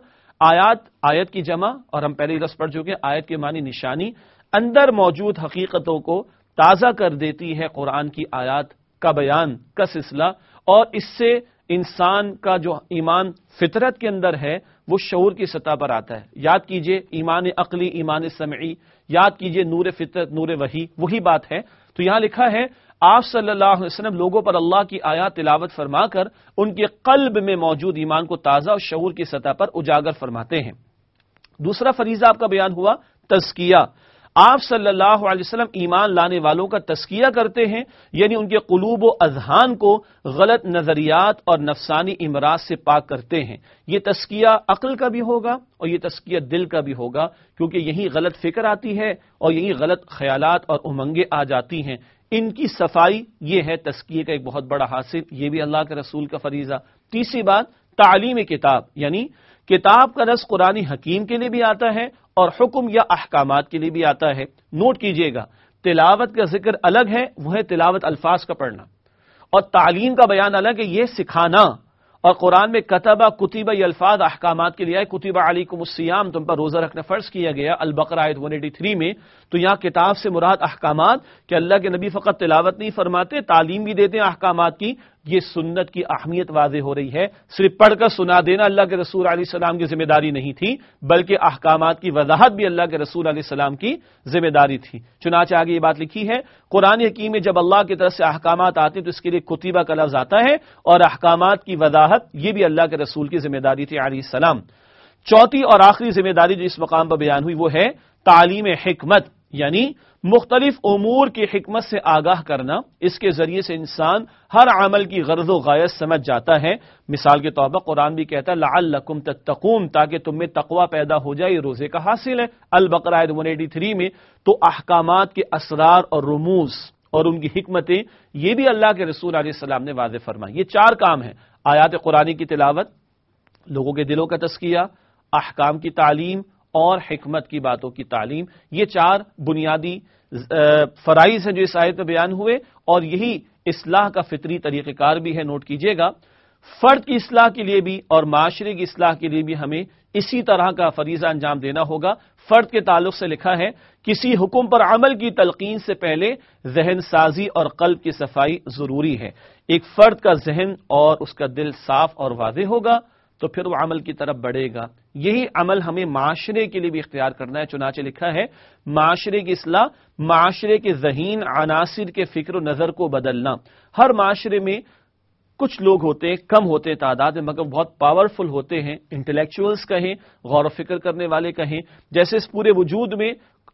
آیت کی جمع، اور ہم پہلے لفظ پڑھ چکے ہیں، آیت کے معنی نشانی، اندر موجود حقیقتوں کو تازہ کر دیتی ہے قرآن کی آیات کا بیان کا سلسلہ، اور اس سے انسان کا جو ایمان فطرت کے اندر ہے وہ شعور کی سطح پر آتا ہے. یاد کیجئے ایمان عقلی، ایمان سمعی، یاد کیجئے نور فطرت، نور وحی، وہی بات ہے. تو یہاں لکھا ہے آپ صلی اللہ علیہ وسلم لوگوں پر اللہ کی آیات تلاوت فرما کر ان کے قلب میں موجود ایمان کو تازہ اور شعور کی سطح پر اجاگر فرماتے ہیں. دوسرا فریضہ آپ کا بیان ہوا تزکیہ. آپ صلی اللہ علیہ وسلم ایمان لانے والوں کا تزکیہ کرتے ہیں، یعنی ان کے قلوب و اذہان کو غلط نظریات اور نفسانی امراض سے پاک کرتے ہیں. یہ تزکیہ عقل کا بھی ہوگا اور یہ تزکیہ دل کا بھی ہوگا، کیونکہ یہی غلط فکر آتی ہے اور یہی غلط خیالات اور امنگیں آ جاتی ہیں. ان کی صفائی یہ ہے تزکیے کا ایک بہت بڑا حاصل، یہ بھی اللہ کے رسول کا فریضہ. تیسری بات تعلیم کتاب، یعنی کتاب کا لفظ قرآن حکیم کے لیے بھی آتا ہے اور حکم یا احکامات کے لیے بھی آتا ہے. نوٹ کیجئے گا تلاوت کا ذکر الگ ہے، وہ ہے تلاوت الفاظ کا پڑھنا، اور تعلیم کا بیان الگ ہے، یہ سکھانا. اور قرآن میں کتبہ کتبہ یہ الفاظ احکامات کے لیے آئے. کتبہ علیکم الصیام، تم پر روزہ رکھنا فرض کیا گیا، البقرہ آیت 183 میں. تو یہاں کتاب سے مراد احکامات، کہ اللہ کے نبی فقط تلاوت نہیں فرماتے، تعلیم بھی دیتے ہیں احکامات کی. یہ سنت کی اہمیت واضح ہو رہی ہے. صرف پڑھ کر سنا دینا اللہ کے رسول علیہ السلام کی ذمہ داری نہیں تھی، بلکہ احکامات کی وضاحت بھی اللہ کے رسول علیہ السلام کی ذمہ داری تھی. چنانچہ آگے یہ بات لکھی ہے قرآن حکیم میں جب اللہ کی طرف سے احکامات آتے ہیں تو اس کے لیے کتبہ کا لفظ آتا ہے، اور احکامات کی وضاحت یہ بھی اللہ کے رسول کی ذمہ داری تھی علیہ السلام. چوتھی اور آخری ذمہ داری جو اس مقام پر بیان ہوئی وہ ہے تعلیم حکمت، یعنی مختلف امور کی حکمت سے آگاہ کرنا. اس کے ذریعے سے انسان ہر عمل کی غرض و غایت سمجھ جاتا ہے. مثال کے طور پر قرآن بھی کہتا ہے لعلکم تتقون، تاکہ تم میں تقوی پیدا ہو جائے. یہ روزے کا حاصل ہے البقرہ آیت 183 میں. تو احکامات کے اسرار اور رموز اور ان کی حکمتیں یہ بھی اللہ کے رسول علیہ السلام نے واضح فرمائی. یہ چار کام ہیں: آیات قرآن کی تلاوت، لوگوں کے دلوں کا تزکیہ، احکام کی تعلیم اور حکمت کی باتوں کی تعلیم. یہ چار بنیادی فرائض ہیں جو اس آیت میں بیان ہوئے، اور یہی اصلاح کا فطری طریقہ کار بھی ہے. نوٹ کیجئے گا فرد کی اصلاح کے لیے بھی اور معاشرے کی اصلاح کے لیے بھی ہمیں اسی طرح کا فریضہ انجام دینا ہوگا. فرد کے تعلق سے لکھا ہے کسی حکم پر عمل کی تلقین سے پہلے ذہن سازی اور قلب کی صفائی ضروری ہے. ایک فرد کا ذہن اور اس کا دل صاف اور واضح ہوگا تو پھر وہ عمل کی طرف بڑھے گا. یہی عمل ہمیں معاشرے کے لیے بھی اختیار کرنا ہے. چنانچہ لکھا ہے معاشرے کی اصلاح، معاشرے کے ذہین عناصر کے فکر و نظر کو بدلنا. ہر معاشرے میں کچھ لوگ ہوتے ہیں، کم ہوتے ہیں تعداد میں، مگر بہت پاورفل ہوتے ہیں. انٹلیکچوئلز کہیں، غور و فکر کرنے والے کہیں. جیسے اس پورے وجود میں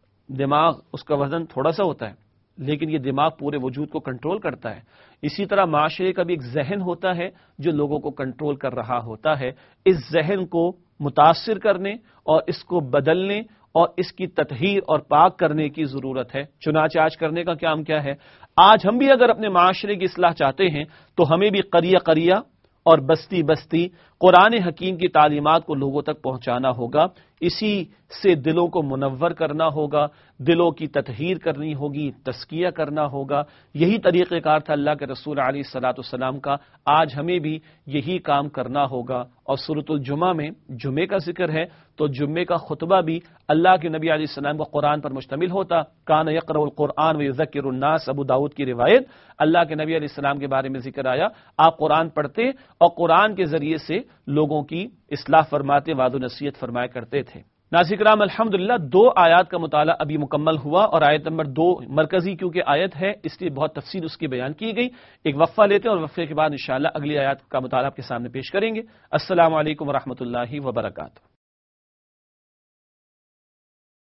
دماغ، اس کا وزن تھوڑا سا ہوتا ہے لیکن یہ دماغ پورے وجود کو کنٹرول کرتا ہے. اسی طرح معاشرے کا بھی ایک ذہن ہوتا ہے جو لوگوں کو کنٹرول کر رہا ہوتا ہے. اس ذہن کو متاثر کرنے اور اس کو بدلنے اور اس کی تطہیر اور پاک کرنے کی ضرورت ہے. چنانچہ آج کرنے کا کام کیا ہے؟ آج ہم بھی اگر اپنے معاشرے کی اصلاح چاہتے ہیں تو ہمیں بھی قریہ قریہ اور بستی بستی قرآن حکیم کی تعلیمات کو لوگوں تک پہنچانا ہوگا. اسی سے دلوں کو منور کرنا ہوگا، دلوں کی تطہیر کرنی ہوگی، تزکیہ کرنا ہوگا. یہی طریقہ کار تھا اللہ کے رسول علیہ الصلوۃ والسلام کا. آج ہمیں بھی یہی کام کرنا ہوگا. اور سورۃ الجمعہ میں جمعے کا ذکر ہے تو جمعے کا خطبہ بھی اللہ کے نبی علیہ السلام کا قرآن پر مشتمل ہوتا. کان یقرأ القرآن ویذکر الناس، ابو داؤد کی روایت. اللہ کے نبی علیہ السلام کے بارے میں ذکر آیا، آپ قرآن پڑھتے اور قرآن کے ذریعے سے لوگوں کی اصلاح فرماتے، وعظ و نصیحت فرمایا کرتے تھے. ناظرین کرام الحمدللہ 2 آیات کا مطالعہ ابھی مکمل ہوا، اور آیت نمبر 2 مرکزی کیونکہ آیت ہے اس لیے بہت تفصیل اس کی بیان کی گئی. ایک وقفہ لیتے ہیں اور وقفے کے بعد انشاءاللہ اگلی آیات کا مطالعہ آپ کے سامنے پیش کریں گے. السلام علیکم ورحمۃ اللہ وبرکاتہ.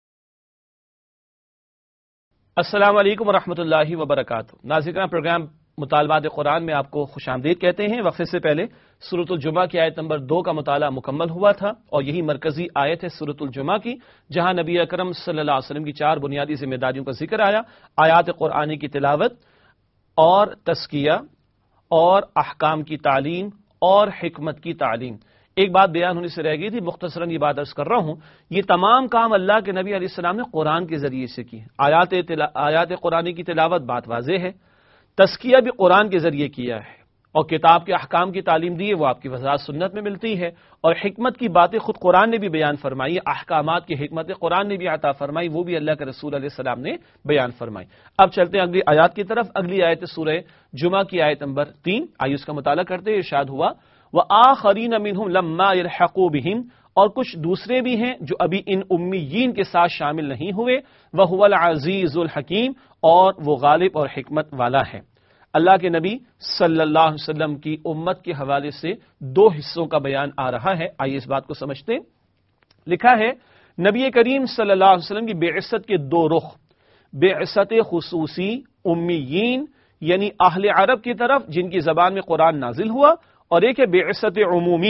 السلام علیکم ورحمۃ اللہ وبرکاتہ. ناظرین پروگرام مطالبات قرآن میں آپ کو خوش آمدید کہتے ہیں۔ وقفے سے پہلے سورۃ الجمعہ کی آیت نمبر 2 کا مطالعہ مکمل ہوا تھا، اور یہی مرکزی آیت ہے سورۃ الجمعہ کی، جہاں نبی اکرم صلی اللہ علیہ وسلم کی 4 بنیادی ذمہ داریوں کا ذکر آیا: آیات قرآنی کی تلاوت اور تزکیہ اور احکام کی تعلیم اور حکمت کی تعلیم۔ ایک بات بیان ہونے سے رہ گئی تھی، مختصراً یہ بات عرض کر رہا ہوں، یہ تمام کام اللہ کے نبی علیہ السلام نے قرآن کے ذریعے سے کی۔ آیات قرآنی کی تلاوت بات واضح ہے، تزکیہ بھی قرآن کے ذریعے کیا ہے، اور کتاب کے احکام کی تعلیم دی ہے، وہ آپ کی وضاحت سنت میں ملتی ہے، اور حکمت کی باتیں خود قرآن نے بھی بیان فرمائی، احکامات کی حکمت قرآن نے بھی عطا فرمائی، وہ بھی اللہ کے رسول علیہ السلام نے بیان فرمائی۔ اب چلتے ہیں اگلی آیات کی طرف۔ اگلی آیت سورہ جمعہ کی آیت نمبر 3، آئیے اس کا مطالعہ کرتے ہیں۔ ارشاد ہوا: وَآخَرِينَ مِنْهُمْ لَمَّا يَلْحَقُوا بِهِمْ، اور کچھ دوسرے بھی ہیں جو ابھی ان امیین کے ساتھ شامل نہیں ہوئے، وَهُوَ الْعَزِيزُ الْحَكِيمُ، اور وہ غالب اور حکمت والا ہے۔ اللہ کے نبی صلی اللہ علیہ وسلم کی امت کے حوالے سے 2 حصوں کا بیان آ رہا ہے، آئیے اس بات کو سمجھتے ہیں۔ لکھا ہے نبی کریم صلی اللہ علیہ وسلم کی بعثت کے 2 رخ: بعثت خصوصی امیین یعنی اہل عرب کی طرف جن کی زبان میں قرآن نازل ہوا، اور ایک ہے بعثت عمومی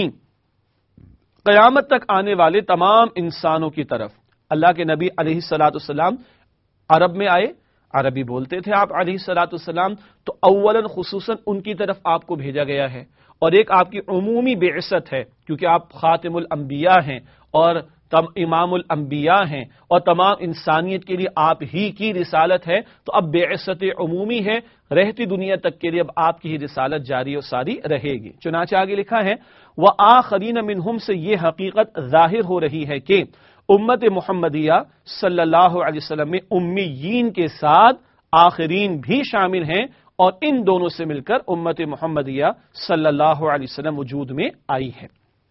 قیامت تک آنے والے تمام انسانوں کی طرف۔ اللہ کے نبی علیہ الصلوۃ والسلام عرب میں آئے، عربی بولتے تھے آپ علیہ الصلوۃ والسلام، تو اولاً خصوصاً ان کی طرف آپ کو بھیجا گیا ہے، اور ایک آپ کی عمومی بعثت ہے کیونکہ آپ خاتم الانبیاء ہیں اور امام الانبیاء ہیں، اور تمام انسانیت کے لیے آپ ہی کی رسالت ہے، تو اب بعثت عمومی ہے، رہتی دنیا تک کے لیے اب آپ کی ہی رسالت جاری و ساری رہے گی۔ چنانچہ آگے لکھا ہے وَآخَرِينَ مِنْهُمْ سے یہ حقیقت ظاہر ہو رہی ہے کہ امت محمدیہ صلی اللہ علیہ وسلم میں امیین کے ساتھ آخرین بھی شامل ہیں، اور ان دونوں سے مل کر امت محمدیہ صلی اللہ علیہ وسلم وجود میں آئی ہے۔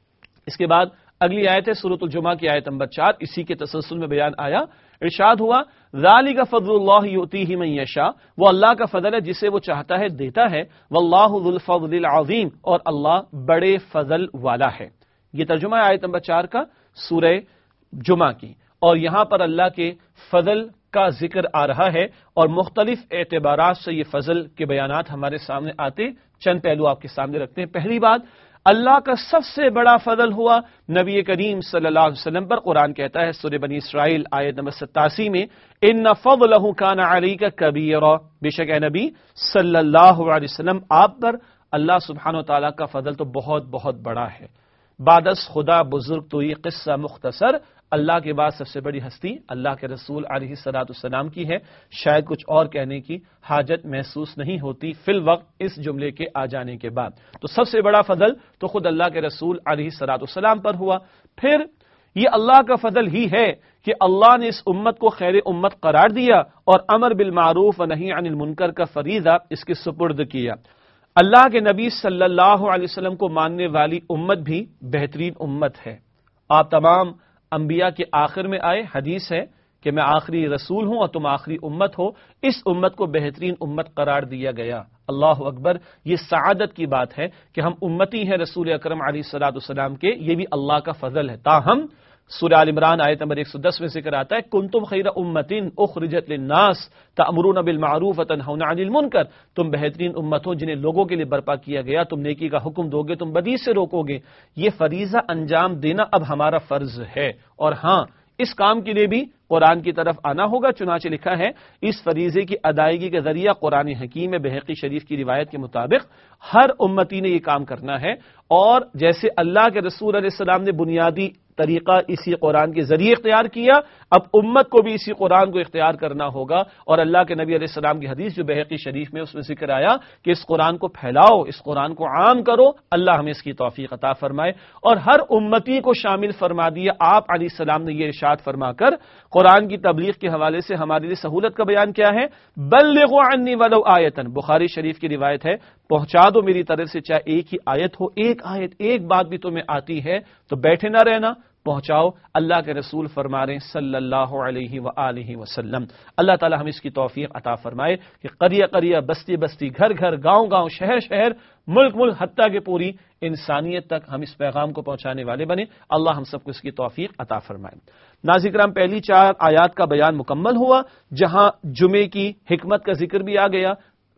اس کے بعد اگلی آیت ہے سورۃ الجمعہ کی آیت نمبر 4، اسی کے تسلسل میں بیان آیا۔ ارشاد ہوا ذالک فضل اللہ یؤتیہ من یشاء، وہ اللہ کا فضل ہے جسے وہ چاہتا ہے دیتا ہے، واللہ ذو الفضل العظیم، اور اللہ بڑے فضل والا ہے۔ یہ ترجمہ ہے آیت نمبر 4 کا سورہ جمعہ کی، اور یہاں پر اللہ کے فضل کا ذکر آ رہا ہے، اور مختلف اعتبارات سے یہ فضل کے بیانات ہمارے سامنے آتے، چند پہلو آپ کے سامنے رکھتے ہیں۔ پہلی بات، اللہ کا سب سے بڑا فضل ہوا نبی کریم صلی اللہ علیہ وسلم پر۔ قرآن کہتا ہے سورہ بنی اسرائیل آیت نمبر 87 میں ان فضلہ کان علیک کبیرا، بے شک اے نبی صلی اللہ علیہ وسلم آپ پر اللہ سبحانہ و تعالیٰ کا فضل تو بہت بہت بڑا ہے۔ بعد از خدا بزرگ تو یہ قصہ مختصر، اللہ کے بعد سب سے بڑی ہستی اللہ کے رسول علیہ الصلوۃ والسلام کی ہے، شاید کچھ اور کہنے کی حاجت محسوس نہیں ہوتی فی الوقت اس جملے کے آ جانے کے بعد۔ تو سب سے بڑا فضل تو خود اللہ کے رسول علیہ الصلوۃ والسلام پر ہوا۔ پھر یہ اللہ کا فضل ہی ہے کہ اللہ نے اس امت کو خیر امت قرار دیا، اور امر بالمعروف و نہی عن المنکر کا فریضہ اس کے سپرد کیا۔ اللہ کے نبی صلی اللہ علیہ وسلم کو ماننے والی امت بھی بہترین امت ہے۔ آپ تمام انبیاء کے آخر میں آئے، حدیث ہے کہ میں آخری رسول ہوں اور تم آخری امت ہو، اس امت کو بہترین امت قرار دیا گیا۔ اللہ اکبر، یہ سعادت کی بات ہے کہ ہم امتی ہیں رسول اکرم علیہ الصلوۃ والسلام کے، یہ بھی اللہ کا فضل ہے۔ تاہم سورہ آل عمران آیت نمبر 110 میں ذکر آتا ہے کنتم خیر امۃ اخرجت للناس تأمرون بالمعروف وتنہون عن المنکر، تم بہترین امت ہو جنہیں لوگوں کے لیے برپا کیا گیا، تم نیکی کا حکم دو گے، تم بدی سے روکو گے۔ یہ فریضہ انجام دینا اب ہمارا فرض ہے، اور ہاں اس کام کے لیے بھی قرآن کی طرف آنا ہوگا۔ چنانچہ لکھا ہے اس فریضے کی ادائیگی کے ذریعہ قرآن حکیم میں بحقی شریف کی روایت کے مطابق ہر امتی نے یہ کام کرنا ہے، اور جیسے اللہ کے رسول علیہ السلام نے بنیادی طریقہ اسی قرآن کے ذریعے اختیار کیا، اب امت کو بھی اسی قرآن کو اختیار کرنا ہوگا۔ اور اللہ کے نبی علیہ السلام کی حدیث جو بحقی شریف میں اس میں ذکر آیا کہ اس قرآن کو پھیلاؤ، اس قرآن کو عام کرو، اللہ ہمیں اس کی توفیق عطا فرمائے۔ اور ہر امتی کو شامل فرما دیا۔ آپ علیہ السلام نے یہ ارشاد فرما کر قرآن کی تبلیغ کے حوالے سے ہمارے لیے سہولت کا بیان کیا ہے، بلغوا عنی ولو آیۃ، بخاری شریف کی روایت ہے، پہنچا دو میری طرف سے چاہے ایک ہی آیت ہو، ایک آیت ایک بات بھی تمہیں آتی ہے تو بیٹھے نہ رہنا، پہنچاؤ۔ اللہ کے رسول فرما رہے ہیں صلی اللہ علیہ وآلہ وسلم۔ اللہ تعالی ہم اس کی توفیق عطا فرمائے کہ قریہ قریہ، بستی بستی، گھر گھر، گاؤں گاؤں، شہر شہر، ملک ملک، حتیٰ کہ پوری انسانیت تک ہم اس پیغام کو پہنچانے والے بنے۔ اللہ ہم سب کو اس کی توفیق عطا فرمائے۔ ناظرین کرام، پہلی 4 آیات کا بیان مکمل ہوا، جہاں جمعے کی حکمت کا ذکر بھی آ گیا،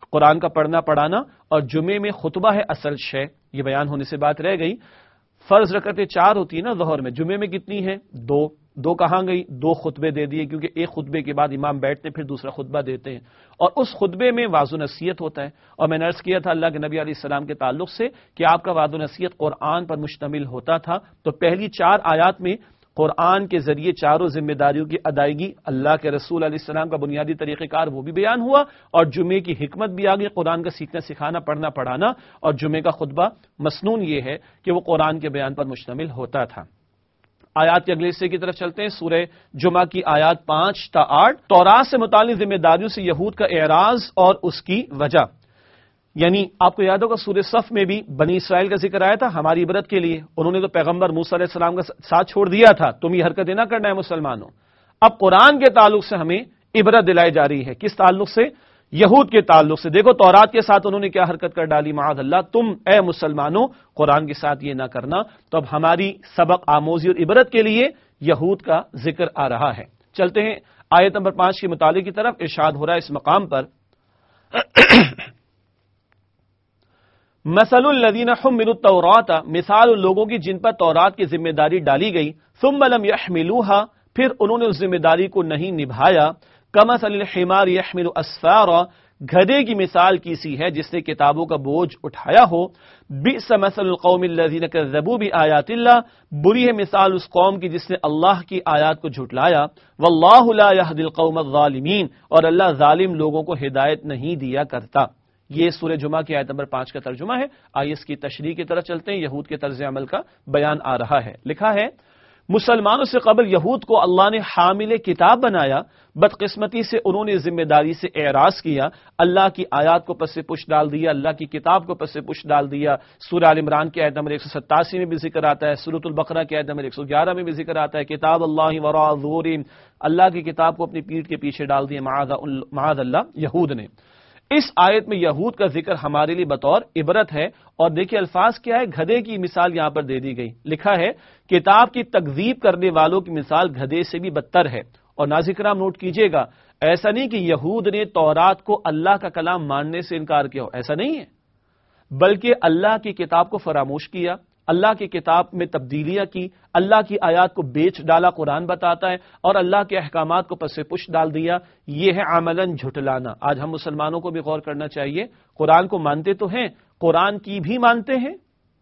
قرآن کا پڑھنا پڑھانا اور جمعے میں خطبہ ہے اصل شے. یہ بیان ہونے سے بات رہ گئی. فرض رکعتیں 4 ہوتی ہیں نا ظہر میں, جمعے میں کتنی ہیں؟ 2 کہاں گئی؟ 2 خطبے دے دیے, کیونکہ ایک خطبے کے بعد امام بیٹھتے ہیں پھر دوسرا خطبہ دیتے ہیں, اور اس خطبے میں وعظ و نصیحت ہوتا ہے. اور میں نے عرض کیا تھا اللہ کے نبی علیہ السلام کے تعلق سے کہ آپ کا وعظ و نصیحت قرآن پر مشتمل ہوتا تھا. تو پہلی 4 آیات میں قرآن کے ذریعے چاروں ذمہ داریوں کی ادائیگی, اللہ کے رسول علیہ السلام کا بنیادی طریقہ کار وہ بھی بیان ہوا, اور جمعے کی حکمت بھی آگئی, قرآن کا سیکھنا سکھانا پڑھنا پڑھانا, اور جمعے کا خطبہ مسنون یہ ہے کہ وہ قرآن کے بیان پر مشتمل ہوتا تھا. آیات کے اگلے حصے کی طرف چلتے ہیں. سورہ جمعہ کی آیات 5 تا 8. تورات سے متعلق ذمہ داریوں سے یہود کا اعراض اور اس کی وجہ. یعنی آپ کو یاد ہوگا سورہ صف میں بھی بنی اسرائیل کا ذکر آیا تھا ہماری عبرت کے لیے. انہوں نے تو پیغمبر موسیٰ علیہ السلام کا ساتھ چھوڑ دیا تھا, تم یہ حرکتیں نہ کرنا ہے مسلمانوں. اب قرآن کے تعلق سے ہمیں عبرت دلائی جا رہی ہے. کس تعلق سے؟ یہود کے تعلق سے. دیکھو تورات کے ساتھ انہوں نے کیا حرکت کر ڈالی, معاذ اللہ, تم اے مسلمانوں قرآن کے ساتھ یہ نہ کرنا. تو اب ہماری سبق آموزی اور عبرت کے لیے یہود کا ذکر آ رہا ہے. چلتے ہیں آیت نمبر 5 کے مطالعے کی طرف. ارشاد ہو رہا ہے اس مقام پر مثل الذین حملوا التوراۃ, مثال ان لوگوں کی جن پر تورات کی ذمہ داری ڈالی گئی, ثم لم يحملوها, پھر انہوں نے اس ذمہ داری کو نہیں نبھایا, کمثل الحمار يحمل اسفارا, گدھے کی مثال کیسی ہے جس نے کتابوں کا بوجھ اٹھایا ہو. بئس مثل القوم الذین کذبوا بآیات اللہ, بری ہے مثال اس قوم کی جس نے اللہ کی آیات کو جھٹلایا. واللہ لا یہدی القوم الظالمین, اور اللہ ظالم لوگوں کو ہدایت نہیں دیا کرتا. یہ سورہ جمعہ کی آیت نمبر 5 کا ترجمہ ہے. آئیے اس کی تشریح کی طرف چلتے ہیں. یہود کے طرز عمل کا بیان آ رہا ہے. لکھا ہے مسلمانوں سے قبل یہود کو اللہ نے حامل کتاب بنایا, بدقسمتی سے انہوں نے ذمہ داری سے اعراض کیا, اللہ کی آیات کو پس پش ڈال دیا, اللہ کی کتاب کو پس پش ڈال دیا. سورہ آل عمران کی آیت نمبر 187 میں بھی ذکر آتا ہے, سورۃ البقرہ کی آیت نمبر 111 میں بھی ذکر آتا ہے, کتاب اللہ وراء ظہورہم, اللہ کی کتاب کو اپنی پیٹھ کے پیچھے ڈال دیا معاذ اللہ یہود نے. اس آیت میں یہود کا ذکر ہمارے لیے بطور عبرت ہے. اور دیکھیے الفاظ کیا ہے, گدھے کی مثال یہاں پر دے دی گئی. لکھا ہے کتاب کی تکذیب کرنے والوں کی مثال گدھے سے بھی بدتر ہے. اور ناظرین کرام نوٹ کیجئے گا, ایسا نہیں کہ یہود نے تورات کو اللہ کا کلام ماننے سے انکار کیا ہو, ایسا نہیں ہے, بلکہ اللہ کی کتاب کو فراموش کیا, اللہ کی کتاب میں تبدیلیاں کی, اللہ کی آیات کو بیچ ڈالا, قرآن بتاتا ہے, اور اللہ کے احکامات کو پس پش ڈال دیا. یہ ہے عملاً جھٹلانا. آج ہم مسلمانوں کو بھی غور کرنا چاہیے. قرآن کو مانتے تو ہیں, قرآن کی بھی مانتے ہیں,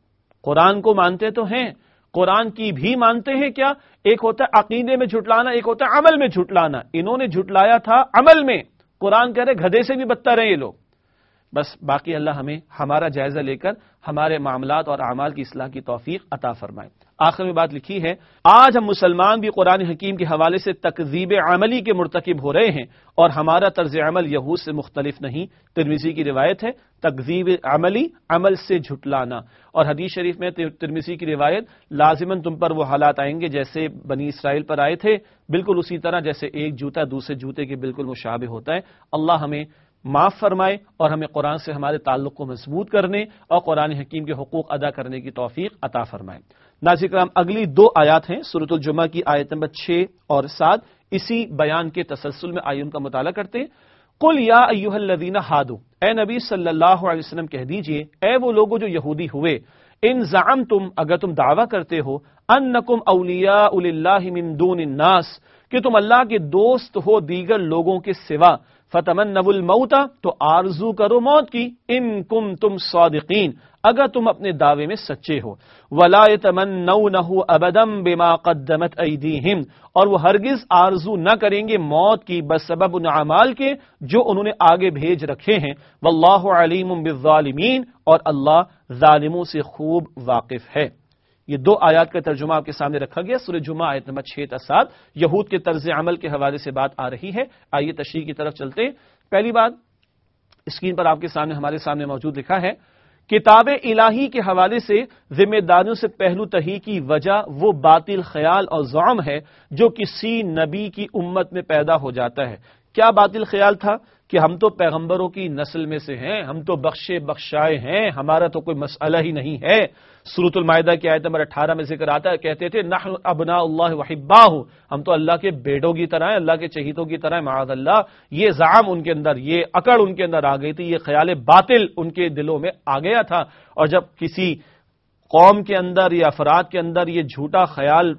قرآن کو مانتے تو ہیں, قرآن کی بھی مانتے ہیں. کیا ایک ہوتا ہے عقیدے میں جھٹلانا, ایک ہوتا ہے عمل میں جھٹلانا. انہوں نے جھٹلایا تھا عمل میں, قرآن کہہ رہے گدھے سے بھی بدتر ہیں یہ لوگ. بس باقی اللہ ہمیں ہمارا جائزہ لے کر ہمارے معاملات اور اعمال کی اصلاح کی توفیق عطا فرمائے. آخر میں بات لکھی ہے, آج ہم مسلمان بھی قرآن حکیم کے حوالے سے تکذیب عملی کے مرتکب ہو رہے ہیں, اور ہمارا طرز عمل یہود سے مختلف نہیں. ترمذی کی روایت ہے تکذیب عملی, عمل سے جھٹلانا. اور حدیث شریف میں ترمذی کی روایت, لازماً تم پر وہ حالات آئیں گے جیسے بنی اسرائیل پر آئے تھے, بالکل اسی طرح جیسے ایک جوتا دوسرے جوتے کے بالکل مشابہ ہوتا ہے. اللہ ہمیں معاف فرمائے اور ہمیں قرآن سے ہمارے تعلق کو مضبوط کرنے اور قرآن حکیم کے حقوق ادا کرنے کی توفیق عطا فرمائے. ناظرین کرام اگلی 2 آیات ہیں سورۃ الجمعہ کی آیت نمبر 6 اور 7. اسی بیان کے تسلسل میں آئیے ان کا مطالعہ کرتے ہیں. قل یا ایھا الذین ھادوا, اے نبی صلی اللہ علیہ وسلم کہہ دیجئے, اے وہ لوگوں جو یہودی ہوئے, ان زعمتم, اگر تم دعویٰ کرتے ہو, انکم اولیاء للہ من دون الناس, کہ تم اللہ کے دوست ہو دیگر لوگوں کے سوا, فتمنوا الموت, تو آرزو کرو موت کی, ان کنتم صادقین, اگر تم اپنے دعوے میں سچے ہو. ولا یتمنونہ ابدا بما قدمت ایدیہم, اور وہ ہرگز آرزو نہ کریں گے موت کی بسبب ان اعمال کے جو انہوں نے آگے بھیج رکھے ہیں. واللہ علیم بالظالمین, اور اللہ ظالموں سے خوب واقف ہے. یہ 2 آیات کا ترجمہ آپ کے سامنے رکھا گیا. سورہ جمعہ آیت نمبر 6 تا 7 یہود کے طرز عمل کے حوالے سے بات آ رہی ہے. آئیے تشریح کی طرف چلتے ہیں. پہلی بات اسکرین پر آپ کے سامنے ہمارے سامنے موجود لکھا ہے, کتاب الہی کے حوالے سے ذمہ داریوں سے پہلو تہی کی وجہ وہ باطل خیال اور زعم ہے جو کسی نبی کی امت میں پیدا ہو جاتا ہے کیا باطل خیال تھا کہ ہم تو پیغمبروں کی نسل میں سے ہیں، ہم تو بخشے بخشائے ہیں، ہمارا تو کوئی مسئلہ ہی نہیں ہے۔ سورۃ المائدہ کی آیت نمبر 18 میں ذکر آتا ہے، کہتے تھے نحن ابناء اللہ وحباہ، ہم تو اللہ کے بیٹوں کی طرح ہیں، اللہ کے چہیتوں کی طرح ہیں، معاذ اللہ۔ یہ زعم ان کے اندر، یہ اکڑ ان کے اندر آ گئی تھی، یہ خیال باطل ان کے دلوں میں آ گیا تھا۔ اور جب کسی قوم کے اندر یا افراد کے اندر یہ جھوٹا خیال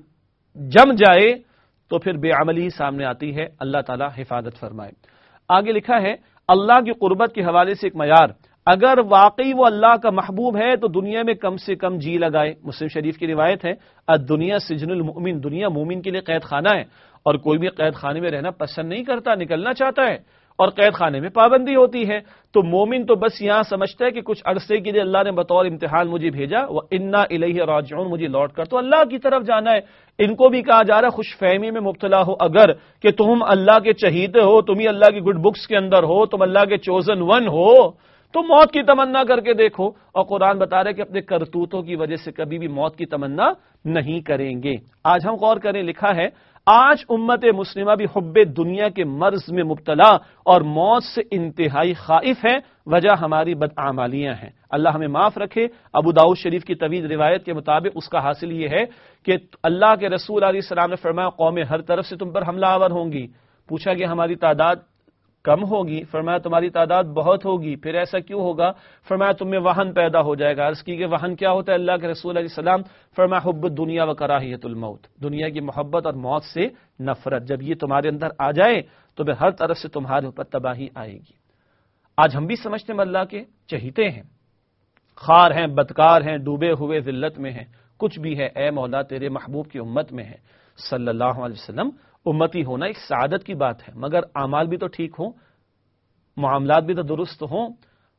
جم جائے تو پھر بے عملی سامنے آتی ہے۔ اللہ تعالی حفاظت فرمائے۔ آگے لکھا ہے اللہ کی قربت کے حوالے سے ایک معیار، اگر واقعی وہ اللہ کا محبوب ہے تو دنیا میں کم سے کم جی لگائے۔ مسلم شریف کی روایت ہے الدنیا سجن المؤمن، دنیا مومن کے لیے قید خانہ ہے، اور کوئی بھی قید خانے میں رہنا پسند نہیں کرتا، نکلنا چاہتا ہے، اور قید خانے میں پابندی ہوتی ہے۔ تو مومن تو بس یہاں سمجھتا ہے کہ کچھ عرصے کے لیے اللہ نے بطور امتحان مجھے بھیجا، وَإِنَّا إِلَيْهِ راجعون، مجھے لوٹ کر تو اللہ کی طرف جانا ہے۔ ان کو بھی کہا جا رہا ہے خوش فہمی میں مبتلا ہو اگر کہ تم اللہ کے چہیتے ہو، تم ہی اللہ کی گڈ بکس کے اندر ہو، تم اللہ کے چوزن ون ہو، تو موت کی تمنا کر کے دیکھو۔ اور قرآن بتا رہے کہ اپنے کرتوتوں کی وجہ سے کبھی بھی موت کی تمنا نہیں کریں گے۔ آج ہم غور کریں، لکھا ہے آج امت مسلمہ بھی حب دنیا کے مرض میں مبتلا اور موت سے انتہائی خائف ہے، وجہ ہماری بدعمالیاں ہیں۔ اللہ ہمیں معاف رکھے۔ ابو داؤد شریف کی طویل روایت کے مطابق اس کا حاصل یہ ہے کہ اللہ کے رسول علیہ السلام نے فرمایا قومیں ہر طرف سے تم پر حملہ آور ہوں گی۔ پوچھا کہ ہماری تعداد کم ہوگی؟ فرمایا تمہاری تعداد بہت ہوگی۔ پھر ایسا کیوں ہوگا؟ فرمایا تم میں وہن پیدا ہو جائے گا۔ عرض کی کہ وہن کیا ہوتا ہے؟ اللہ کے رسول علیہ السلام فرمایا حب الدنیا و کراہیت الموت، دنیا کی محبت اور موت سے نفرت۔ جب یہ تمہارے اندر آ جائے تو پھر ہر طرف سے تمہارے اوپر تباہی آئے گی۔ آج ہم بھی سمجھتے ہیں اللہ کے چہیتے ہیں، خار ہیں، بدکار ہیں، ڈوبے ہوئے ذلت میں ہیں، کچھ بھی ہے، اے مولا تیرے محبوب کی امت میں ہے صلی اللہ علیہ وسلم۔ امتی ہونا ایک سعادت کی بات ہے، مگر اعمال بھی تو ٹھیک ہوں، معاملات بھی تو درست ہوں۔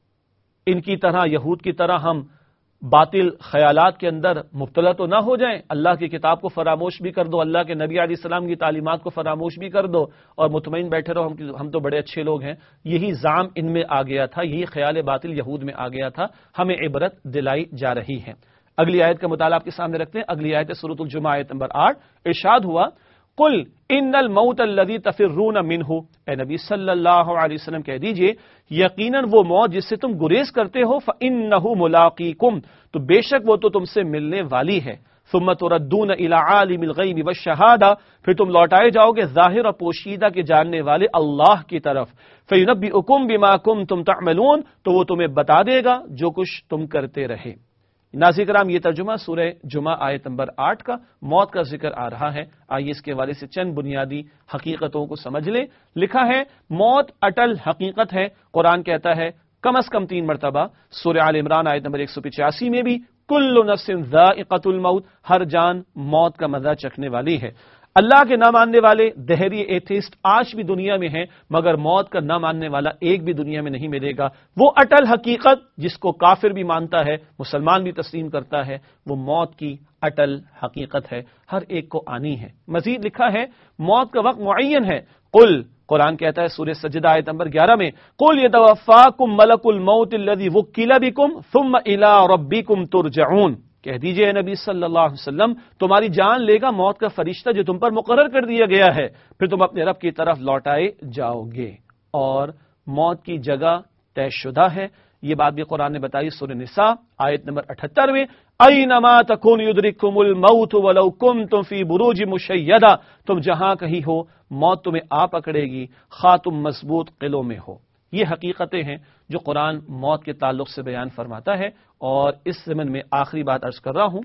ان کی طرح، یہود کی طرح ہم باطل خیالات کے اندر مبتلا تو نہ ہو جائیں۔ اللہ کی کتاب کو فراموش بھی کر دو، اللہ کے نبی علیہ السلام کی تعلیمات کو فراموش بھی کر دو اور مطمئن بیٹھے رہو ہم تو بڑے اچھے لوگ ہیں۔ یہی زعم ان میں آ گیا تھا، یہی خیال باطل یہود میں آ گیا تھا۔ ہمیں عبرت دلائی جا رہی ہے۔ اگلی آیت کا مطالعہ آپ کے سامنے رکھتے ہیں۔ اگلی آیت سورۃ الجمعہ آیت نمبر 8، ارشاد ہوا قل ان الموت الذی تفرون منہ، اے نبی صلی اللہ علیہ وسلم کہہ دیجئے یقیناً وہ موت جس سے تم گریز کرتے ہو فإنہ ملاقیکم، تو بے شک وہ تو تم سے ملنے والی ہے۔ ثم تردون الی عالم الغیب والشہادہ، پھر تم لوٹائے جاؤ گے ظاہر اور پوشیدہ کے جاننے والے اللہ کی طرف۔ فینبئکم بما کنتم تعملون، تو وہ تمہیں بتا دے گا جو کچھ تم کرتے رہے۔ ناظرین کرام، یہ ترجمہ سورہ جمعہ آیت نمبر 8 کا موت کا ذکر آ رہا ہے۔ آئیے اس کے حوالے سے چند بنیادی حقیقتوں کو سمجھ لیں۔ لکھا ہے موت اٹل حقیقت ہے۔ قرآن کہتا ہے کم از کم 3 مرتبہ، سورہ آل عمران آیت نمبر 185 میں بھی کل نفس ذائقۃ الموت، ہر جان موت کا مزہ چکھنے والی ہے۔ اللہ کے نہ ماننے والے دہری ایتھیسٹ آج بھی دنیا میں ہیں، مگر موت کا نہ ماننے والا ایک بھی دنیا میں نہیں ملے گا۔ وہ اٹل حقیقت جس کو کافر بھی مانتا ہے، مسلمان بھی تسلیم کرتا ہے، وہ موت کی اٹل حقیقت ہے، ہر ایک کو آنی ہے۔ مزید لکھا ہے موت کا وقت معین ہے۔ قل، قرآن کہتا ہے سورہ سجدہ آیت نمبر 11 میں قل یتوفاکم ملک الموت الذی وکل بکم ثم الی ربکم ترجعون، کہہ دیجئے نبی صلی اللہ علیہ وسلم تمہاری جان لے گا موت کا فرشتہ جو تم پر مقرر کر دیا گیا ہے، پھر تم اپنے رب کی طرف لوٹائے جاؤ گے، اور موت کی جگہ طے شدہ ہے۔ یہ بات بھی قرآن نے بتائی سورہ نساء آیت نمبر 78 میں اینما تکون یدرککم الموت ولو کنتم فی بروج مشیدہ، تم جہاں کہیں ہو موت تمہیں آ پکڑے گی، خواہ تم مضبوط قلعوں میں ہو۔ یہ حقیقتیں ہیں جو قرآن موت کے تعلق سے بیان فرماتا ہے۔ اور اس ضمن میں آخری بات عرض کر رہا ہوں،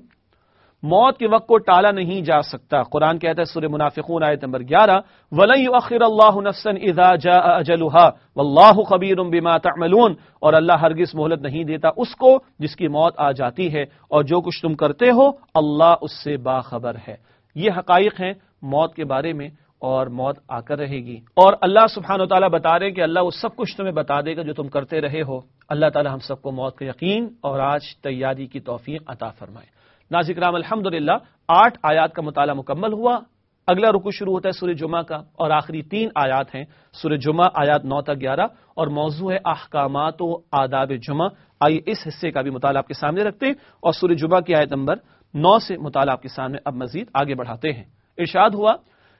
موت کے وقت کو ٹالا نہیں جا سکتا۔ قرآن کہتا ہے سورہ منافقون آیت نمبر 11 وَلَن يُؤَخِّرَ اللَّهُ نَفْسًا إِذَا جَاءَ أَجَلُهَا وَاللَّهُ خَبِيرٌ بِمَا تَعْمَلُونَ، اور اللہ ہرگز مہلت نہیں دیتا اس کو جس کی موت آ جاتی ہے، اور جو کچھ تم کرتے ہو اللہ اس سے باخبر ہے۔ یہ حقائق ہیں موت کے بارے میں، اور موت آ کر رہے گی، اور اللہ سبحانہ و تعالیٰ بتا رہے کہ اللہ وہ سب کچھ تمہیں بتا دے گا جو تم کرتے رہے ہو۔ اللہ تعالیٰ ہم سب کو موت کا یقین اور آج تیاری کی توفیق عطا فرمائے۔ ناظرین کرام، الحمدللہ 8 آیات کا مطالعہ مکمل ہوا۔ اگلا رکوع شروع ہوتا ہے سورہ جمعہ کا، اور آخری 3 آیات ہیں سورہ جمعہ آیات 9 تا 11، اور موضوع ہے احکامات و آداب جمعہ۔ آئیے اس حصے کا بھی مطالعہ آپ کے سامنے رکھتے ہیں، اور سورہ جمعہ کی آیت نمبر 9 سے مطالعہ آپ کے سامنے اب مزید آگے بڑھاتے ہیں۔ ارشاد ہوا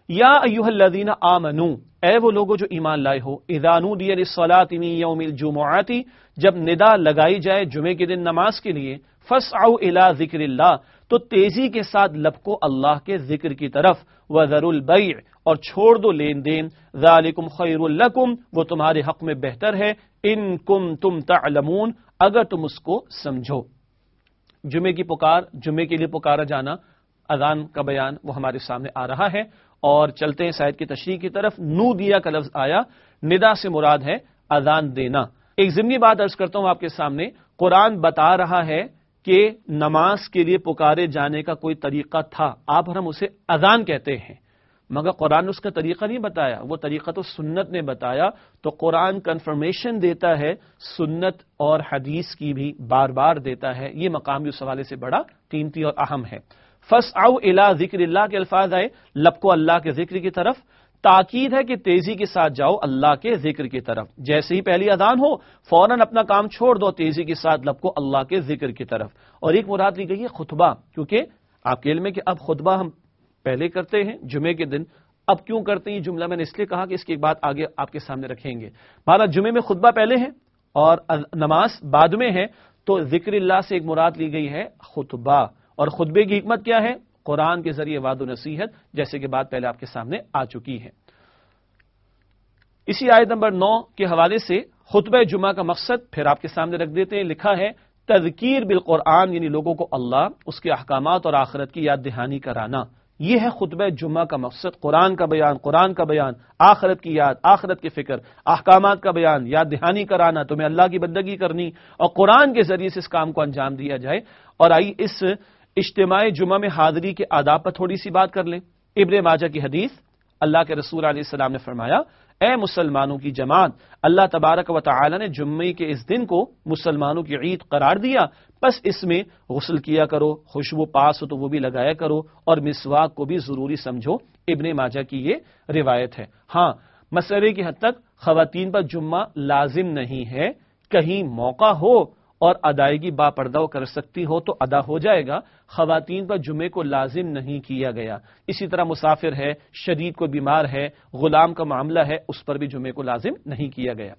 یا ایھا الذین آمنو، اے وہ لوگوں جو ایمان لائے ہو، اذا نودی للصلاۃ من یوم الجمعۃ، جب ندا لگائی جائے جمعے کے دن نماز کے لیے، فاسعوا الی ذکر اللہ، تو تیزی کے ساتھ لپکو اللہ کے ذکر کی طرف، وذروا البیع، اور چھوڑ دو لین دین، ذالکم خیر لکم، وہ تمہارے حق میں بہتر ہے، ان کنتم تعلمون، اگر تم اس کو سمجھو۔ جمعے کے لیے پکارا جانا، اذان کا بیان وہ ہمارے سامنے آ رہا ہے، اور چلتے ہیں سائد کی تشریح کی طرف۔ نودیہ کا لفظ آیا، ندا سے مراد ہے اذان دینا۔ ایک ضمنی بات عرض کرتا ہوں آپ کے سامنے، قرآن بتا رہا ہے کہ نماز کے لیے پکارے جانے کا کوئی طریقہ تھا، آپ اور ہم اسے اذان کہتے ہیں، مگر قرآن نے اس کا طریقہ نہیں بتایا، وہ طریقہ تو سنت نے بتایا۔ تو قرآن کنفرمیشن دیتا ہے، سنت اور حدیث کی بھی بار بار دیتا ہے، یہ مقام بھی اس حوالے سے بڑا قیمتی اور اہم ہے۔ فاسعوا الی ذکر اللہ کے الفاظ آئے، لپکو اللہ کے ذکر کی طرف، تاکید ہے کہ تیزی کے ساتھ جاؤ اللہ کے ذکر کی طرف، جیسے ہی پہلی اذان ہو فوراً اپنا کام چھوڑ دو، تیزی کے ساتھ لپکو اللہ کے ذکر کی طرف۔ اور ایک مراد لی گئی ہے خطبہ، کیونکہ آپ کے علم ہے کہ اب خطبہ ہم پہلے کرتے ہیں جمعے کے دن، اب کیوں کرتے ہیں یہ جملہ میں نے اس لیے کہا کہ اس کی ایک بات آگے آپ کے سامنے رکھیں گے۔ مانا جمعے میں خطبہ پہلے ہے اور نماز بعد میں ہے، تو ذکر اللہ سے ایک مراد لی گئی ہے خطبہ، اور خطبے کی حکمت کیا ہے؟ قرآن کے ذریعے وعظ و نصیحت، جیسے کہ بات پہلے آپ کے سامنے آ چکی ہے۔ اسی آیت نمبر 9 کے حوالے سے خطبہ جمعہ کا مقصد پھر آپ کے سامنے رکھ دیتے ہیں، لکھا ہے تذکیر بالقرآن، یعنی لوگوں کو اللہ، اس کے احکامات اور آخرت کی یاد دہانی کرانا، یہ ہے خطبہ جمعہ کا مقصد۔ قرآن کا بیان، آخرت کی یاد، آخرت کی فکر، احکامات کا بیان، یاد دہانی کرانا، تمہیں اللہ کی بندگی کرنی، اور قرآن کے ذریعے سے اس کام کو انجام دیا جائے۔ اور آئیے اس اجتماع جمعہ میں حاضری کے آداب پر تھوڑی سی بات کر لیں۔ ابن ماجہ کی حدیث، اللہ کے رسول علیہ السلام نے فرمایا، اے مسلمانوں کی جماعت، اللہ تبارک و تعالی نے جمعے کے اس دن کو مسلمانوں کی عید قرار دیا، بس اس میں غسل کیا کرو، خوشبو پاس ہو تو وہ بھی لگایا کرو، اور مسواک کو بھی ضروری سمجھو۔ ابن ماجہ کی یہ روایت ہے۔ ہاں، مسئلے کی حد تک خواتین پر جمعہ لازم نہیں ہے، کہیں موقع ہو اور ادائیگی با پردہ کر سکتی ہو تو ادا ہو جائے گا، خواتین پر جمعے کو لازم نہیں کیا گیا۔ اسی طرح مسافر ہے، شدید کو بیمار ہے، غلام کا معاملہ ہے، اس پر بھی جمعے کو لازم نہیں کیا گیا۔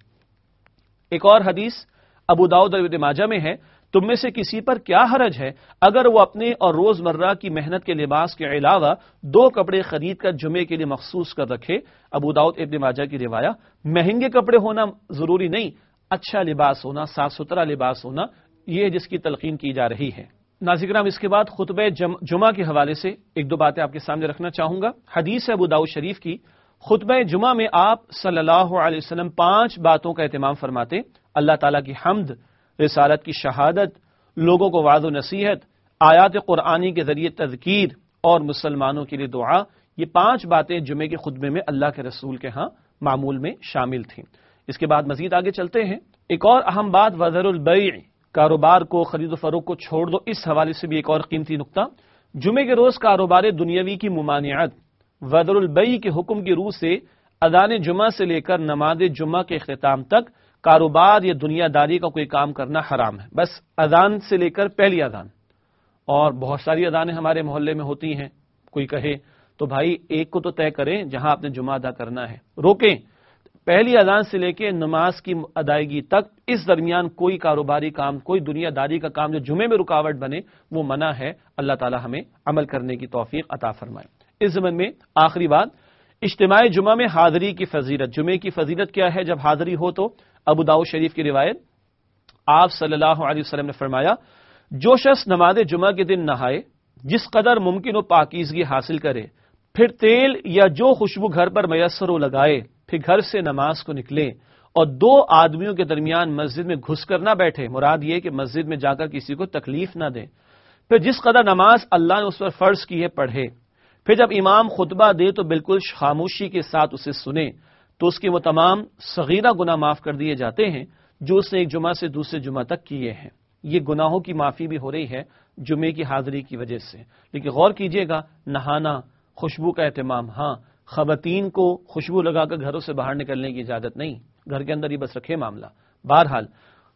ایک اور حدیث ابو داؤد اور ابن ماجہ میں ہے، تم میں سے کسی پر کیا حرج ہے اگر وہ اپنے اور روزمرہ کی محنت کے لباس کے علاوہ 2 کپڑے خرید کر جمعے کے لیے مخصوص کر رکھے۔ ابو داؤد ابن ماجہ کی روایت، مہنگے کپڑے ہونا ضروری نہیں، اچھا لباس ہونا، صاف ستھرا لباس ہونا، یہ جس کی تلقین کی جا رہی ہے۔ ناظرین کرام، اس کے بعد خطبہ جمعہ کے حوالے سے 1-2 باتیں آپ کے سامنے رکھنا چاہوں گا۔ حدیث ابو داؤد شریف کی، خطبہ جمعہ میں آپ صلی اللہ علیہ وسلم 5 باتوں کا اہتمام فرماتے، اللہ تعالیٰ کی حمد، رسالت کی شہادت، لوگوں کو وعظ و نصیحت، آیات قرآنی کے ذریعے تذکیر، اور مسلمانوں کے لیے دعا۔ یہ 5 باتیں جمعے کے خطبے میں اللہ کے رسول کے ہاں معمول میں شامل تھیں۔ اس کے بعد مزید آگے چلتے ہیں۔ ایک اور اہم بات، وذروا البیع، کاروبار کو، خرید و فروخت کو چھوڑ دو۔ اس حوالے سے بھی ایک اور قیمتی نقطہ، جمعے کے روز کاروبار دنیاوی کی ممانعت، وذروا البیع کے حکم کی روح سے اذان جمعہ سے لے کر نماز جمعہ کے اختتام تک کاروبار یا دنیا داری کا کوئی کام کرنا حرام ہے۔ بس اذان سے لے کر پہلی اذان، اور بہت ساری اذانیں ہمارے محلے میں ہوتی ہیں، کوئی کہے تو بھائی ایک کو تو طے کریں جہاں آپ نے جمعہ ادا کرنا ہے، روکیں۔ پہلی اذان سے لے کے نماز کی ادائیگی تک اس درمیان کوئی کاروباری کام، کوئی دنیا داری کا کام جو جمعے میں رکاوٹ بنے، وہ منع ہے۔ اللہ تعالی ہمیں عمل کرنے کی توفیق عطا فرمائے۔ اس ضمن میں آخری بات، اجتماع جمعہ میں حاضری کی فضیلت۔ جمعے کی فضیلت کیا ہے جب حاضری ہو؟ تو ابو داؤد شریف کی روایت، آپ صلی اللہ علیہ وسلم نے فرمایا، جو شخص نماز جمعہ کے دن نہائے، جس قدر ممکن ہو پاکیزگی حاصل کرے، پھر تیل یا جو خوشبو گھر پر میسر ہو لگائے، پھر گھر سے نماز کو نکلے اور 2 آدمیوں کے درمیان مسجد میں گھس کر نہ بیٹھے، مراد یہ کہ مسجد میں جا کر کسی کو تکلیف نہ دے، پھر جس قدر نماز اللہ نے اس پر فرض کی ہے پڑھے، پھر جب امام خطبہ دے تو بالکل خاموشی کے ساتھ اسے سنے، تو اس کے وہ تمام صغیرہ گناہ معاف کر دیے جاتے ہیں جو اس نے ایک جمعہ سے دوسرے جمعہ تک کیے ہیں۔ یہ گناہوں کی معافی بھی ہو رہی ہے جمعے کی حاضری کی وجہ سے۔ لیکن غور کیجئے گا، نہانا، خوشبو کا اہتمام، ہاں خواتین کو خوشبو لگا کر گھروں سے باہر نکلنے کی اجازت نہیں، گھر کے اندر ہی بس رکھے معاملہ۔ بہرحال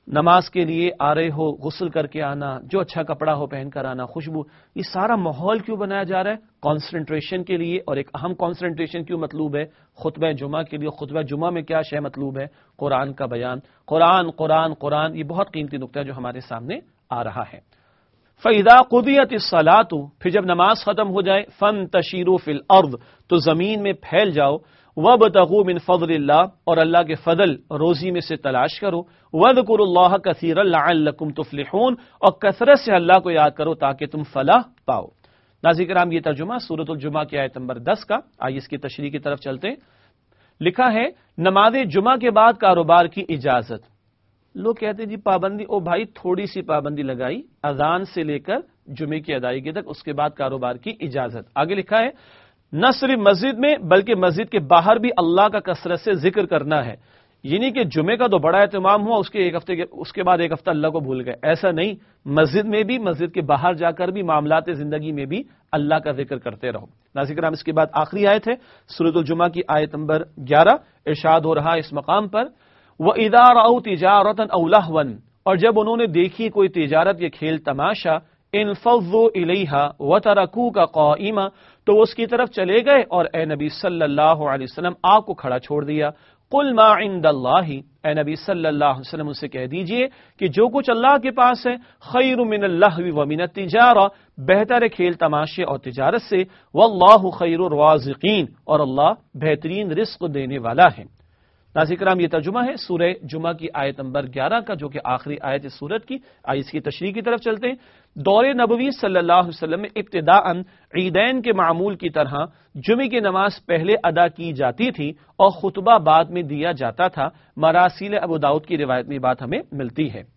نماز کے لیے آ رہے ہو، غسل کر کے آنا، جو اچھا کپڑا ہو پہن کر آنا، خوشبو، یہ سارا ماحول کیوں بنایا جا رہا ہے؟ کانسنٹریشن کے لیے. اور ایک اہم کانسنٹریشن کیوں مطلوب ہے خطبہ جمعہ کے لیے؟ خطبہ جمعہ میں کیا شے مطلوب ہے؟ قرآن کا بیان. قرآن قرآن قرآن، یہ بہت قیمتی نقطہ ہے جو ہمارے سامنے آ رہا ہے. فَإِذَا قُضِيَتِ الصَّلَاةُ، پھر جب نماز ختم ہو جائے، فَانْتَشِرُوا فِي الْأَرْضِ، تو زمین میں پھیل جاؤ، وَابْتَغُوا مِنْ فَضْلِ اللَّهِ، اور اللہ کے فضل روزی میں سے تلاش کرو، وَاذْكُرُوا اللَّهَ كَثِيرًا لَعَلَّكُمْ تُفْلِحُونَ، اور کثرت سے اللہ کو یاد کرو تاکہ تم فلاح پاؤ. ناظرین کرام، یہ ترجمہ سورۃ الجمعہ کی آیت نمبر 10 کا. آئیے اس کی تشریح کی طرف چلتے ہیں. لکھا ہے نماز جمعہ کے بعد کاروبار کی اجازت. لوگ کہتے ہیں جی پابندی، او بھائی تھوڑی سی پابندی لگائی، اذان سے لے کر جمعے کی ادائیگی تک، اس کے بعد کاروبار کی اجازت. آگے لکھا ہے نہ صرف مسجد میں بلکہ مسجد کے باہر بھی اللہ کا کثرت سے ذکر کرنا ہے. یعنی کہ جمعے کا تو بڑا اہتمام ہوا، اس کے بعد ایک ہفتہ اللہ کو بھول گئے، ایسا نہیں. مسجد میں بھی، مسجد کے باہر جا کر بھی، معاملات زندگی میں بھی اللہ کا ذکر کرتے رہو. ناظرین کرام، اس کے بعد آخری آیت ہے سورۃ الجمعہ کی آیت نمبر 11. ارشاد ہو رہا ہے اس مقام پر وَإِذَا رَأَوْا تِجَارَةً أَوْ لَهْوًا، اور جب انہوں نے دیکھی کوئی تجارت یا کھیل تماشا، انفضوا الیہا وترکوک قائما، تو وہ اس کی طرف چلے گئے اور اے نبی صلی اللہ علیہ وسلم آپ کو کھڑا چھوڑ دیا. قل ما عند اللہ، اے نبی صلی اللہ علیہ وسلم اسے کہہ دیجئے کہ جو کچھ اللہ کے پاس ہے، خیر من اللہو ومن التجارہ، بہتر ہے کھیل تماشے اور تجارت سے، واللہ خیر الرازقین، اور اللہ بہترین رزق دینے والا ہے. ناظرین کرام، یہ ترجمہ ہے سورہ جمعہ کی آیت نمبر 11 کا، جو کہ آخری آیت ہے سورت کی. آئیے اس کی تشریح کی طرف چلتے ہیں. دور نبوی صلی اللہ علیہ وسلم میں ابتداءً عیدین کے معمول کی طرح جمعے کی نماز پہلے ادا کی جاتی تھی اور خطبہ بعد میں دیا جاتا تھا. مراسیل ابو داؤد کی روایت میں بات ہمیں ملتی ہے.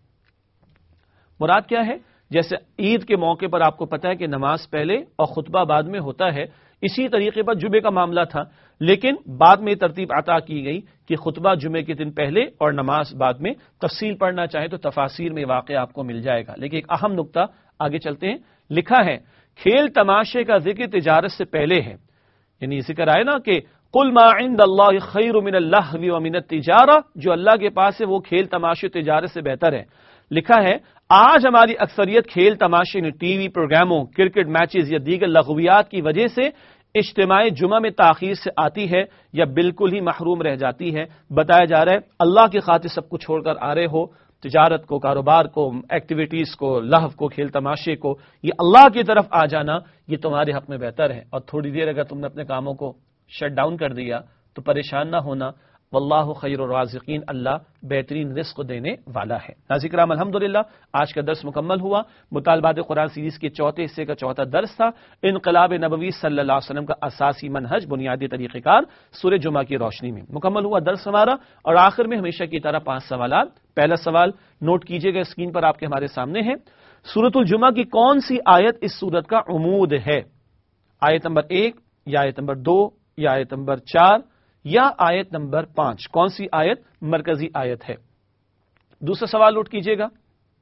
مراد کیا ہے؟ جیسے عید کے موقع پر آپ کو پتا ہے کہ نماز پہلے اور خطبہ بعد میں ہوتا ہے، اسی طریقے پر جمعے کا معاملہ تھا، لیکن بعد میں ترتیب عطا کی گئی کہ خطبہ جمعے کے دن پہلے اور نماز بعد میں. تفصیل پڑھنا چاہیں تو تفاسیر میں واقع آپ کو مل جائے گا، لیکن ایک اہم نقطہ آگے چلتے ہیں. لکھا ہے کھیل تماشے کا ذکر تجارت سے پہلے ہے. یعنی ذکر آئے نا کہ قل ما عند اللہ خیر من اللہو ومن التجارہ، جو اللہ کے پاس ہے وہ کھیل تماشے تجارت سے بہتر ہے. لکھا ہے آج ہماری اکثریت کھیل تماشے ٹی وی پروگراموں، کرکٹ میچز یا دیگر لغویات کی وجہ سے اجتماع جمعہ میں تاخیر سے آتی ہے یا بالکل ہی محروم رہ جاتی ہے. بتایا جا رہا ہے اللہ کی خاطر سب کچھ چھوڑ کر آ رہے ہو، تجارت کو، کاروبار کو، ایکٹیویٹیز کو، لہو کو، کھیل تماشے کو، یہ اللہ کی طرف آ جانا یہ تمہارے حق میں بہتر ہے. اور تھوڑی دیر اگر تم نے اپنے کاموں کو شٹ ڈاؤن کر دیا تو پریشان نہ ہونا، واللہ خیر الرازقین، اللہ بہترین رزق دینے والا ہے. ناظرین کرام، الحمدللہ آج کا درس مکمل ہوا. مطالبات قرآن سیریز کے چوتھے حصے کا چوتھا درس تھا، انقلاب نبوی صلی اللہ علیہ وسلم کا اساسی منہج، بنیادی طریقہ کار، سورہ جمعہ کی روشنی میں. مکمل ہوا درس ہمارا، اور آخر میں ہمیشہ کی طرح 5 سوالات. پہلا سوال نوٹ کیجئے گا، اسکرین پر آپ کے ہمارے سامنے ہے. سورۃ الجمعہ کی کون سی آیت اس سورت کا عمود ہے؟ آیت نمبر 1 یا آیت نمبر 2 یا آیت نمبر 4 یا آیت نمبر 5؟ کون سی آیت مرکزی آیت ہے؟ دوسرا سوال نوٹ کیجئے گا،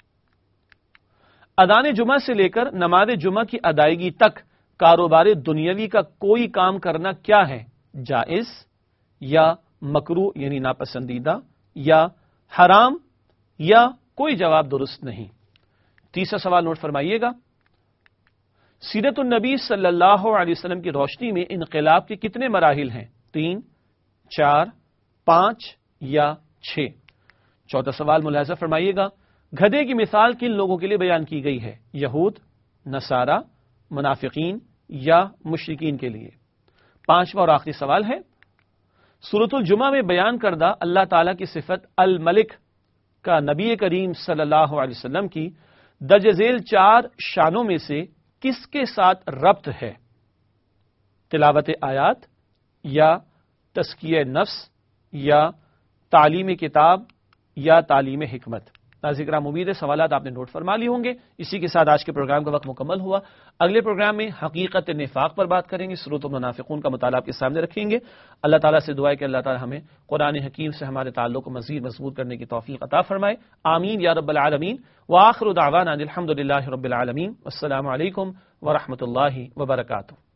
اذان جمعہ سے لے کر نماز جمعہ کی ادائیگی تک کاروبار دنیاوی کا کوئی کام کرنا کیا ہے؟ جائز یا مکروہ یعنی ناپسندیدہ یا حرام یا کوئی جواب درست نہیں؟ تیسرا سوال نوٹ فرمائیے گا، سیرت النبی صلی اللہ علیہ وسلم کی روشنی میں انقلاب کے کتنے مراحل ہیں؟ 3، 4، 5 یا 6؟ چوتھا سوال ملاحظہ فرمائیے گا، گدھے کی مثال کن لوگوں کے لیے بیان کی گئی ہے؟ یہود، نصارہ، منافقین یا مشرکین کے لیے؟ پانچواں اور آخری سوال ہے، سورۃ الجمعہ میں بیان کردہ اللہ تعالیٰ کی صفت الملک کا نبی کریم صلی اللہ علیہ وسلم کی درج ذیل 4 شانوں میں سے کس کے ساتھ ربط ہے؟ تلاوت آیات یا تزکیہ نفس یا تعلیم کتاب یا تعلیم حکمت؟ ناظرین کرام، امید ہے سوالات آپ نے نوٹ فرما لی ہوں گے. اسی کے ساتھ آج کے پروگرام کا وقت مکمل ہوا. اگلے پروگرام میں حقیقت نفاق پر بات کریں گے، سورۃ المنافقون کا مطالعہ آپ کے سامنے رکھیں گے. اللہ تعالیٰ سے دعا ہے کہ اللہ تعالیٰ ہمیں قرآن حکیم سے ہمارے تعلق کو مزید مضبوط کرنے کی توفیق عطا فرمائے. آمین یا رب العالمین. وآخر دعوانا الحمد للہ رب العالمین. السلام علیکم ورحمۃ اللہ وبرکاتہ.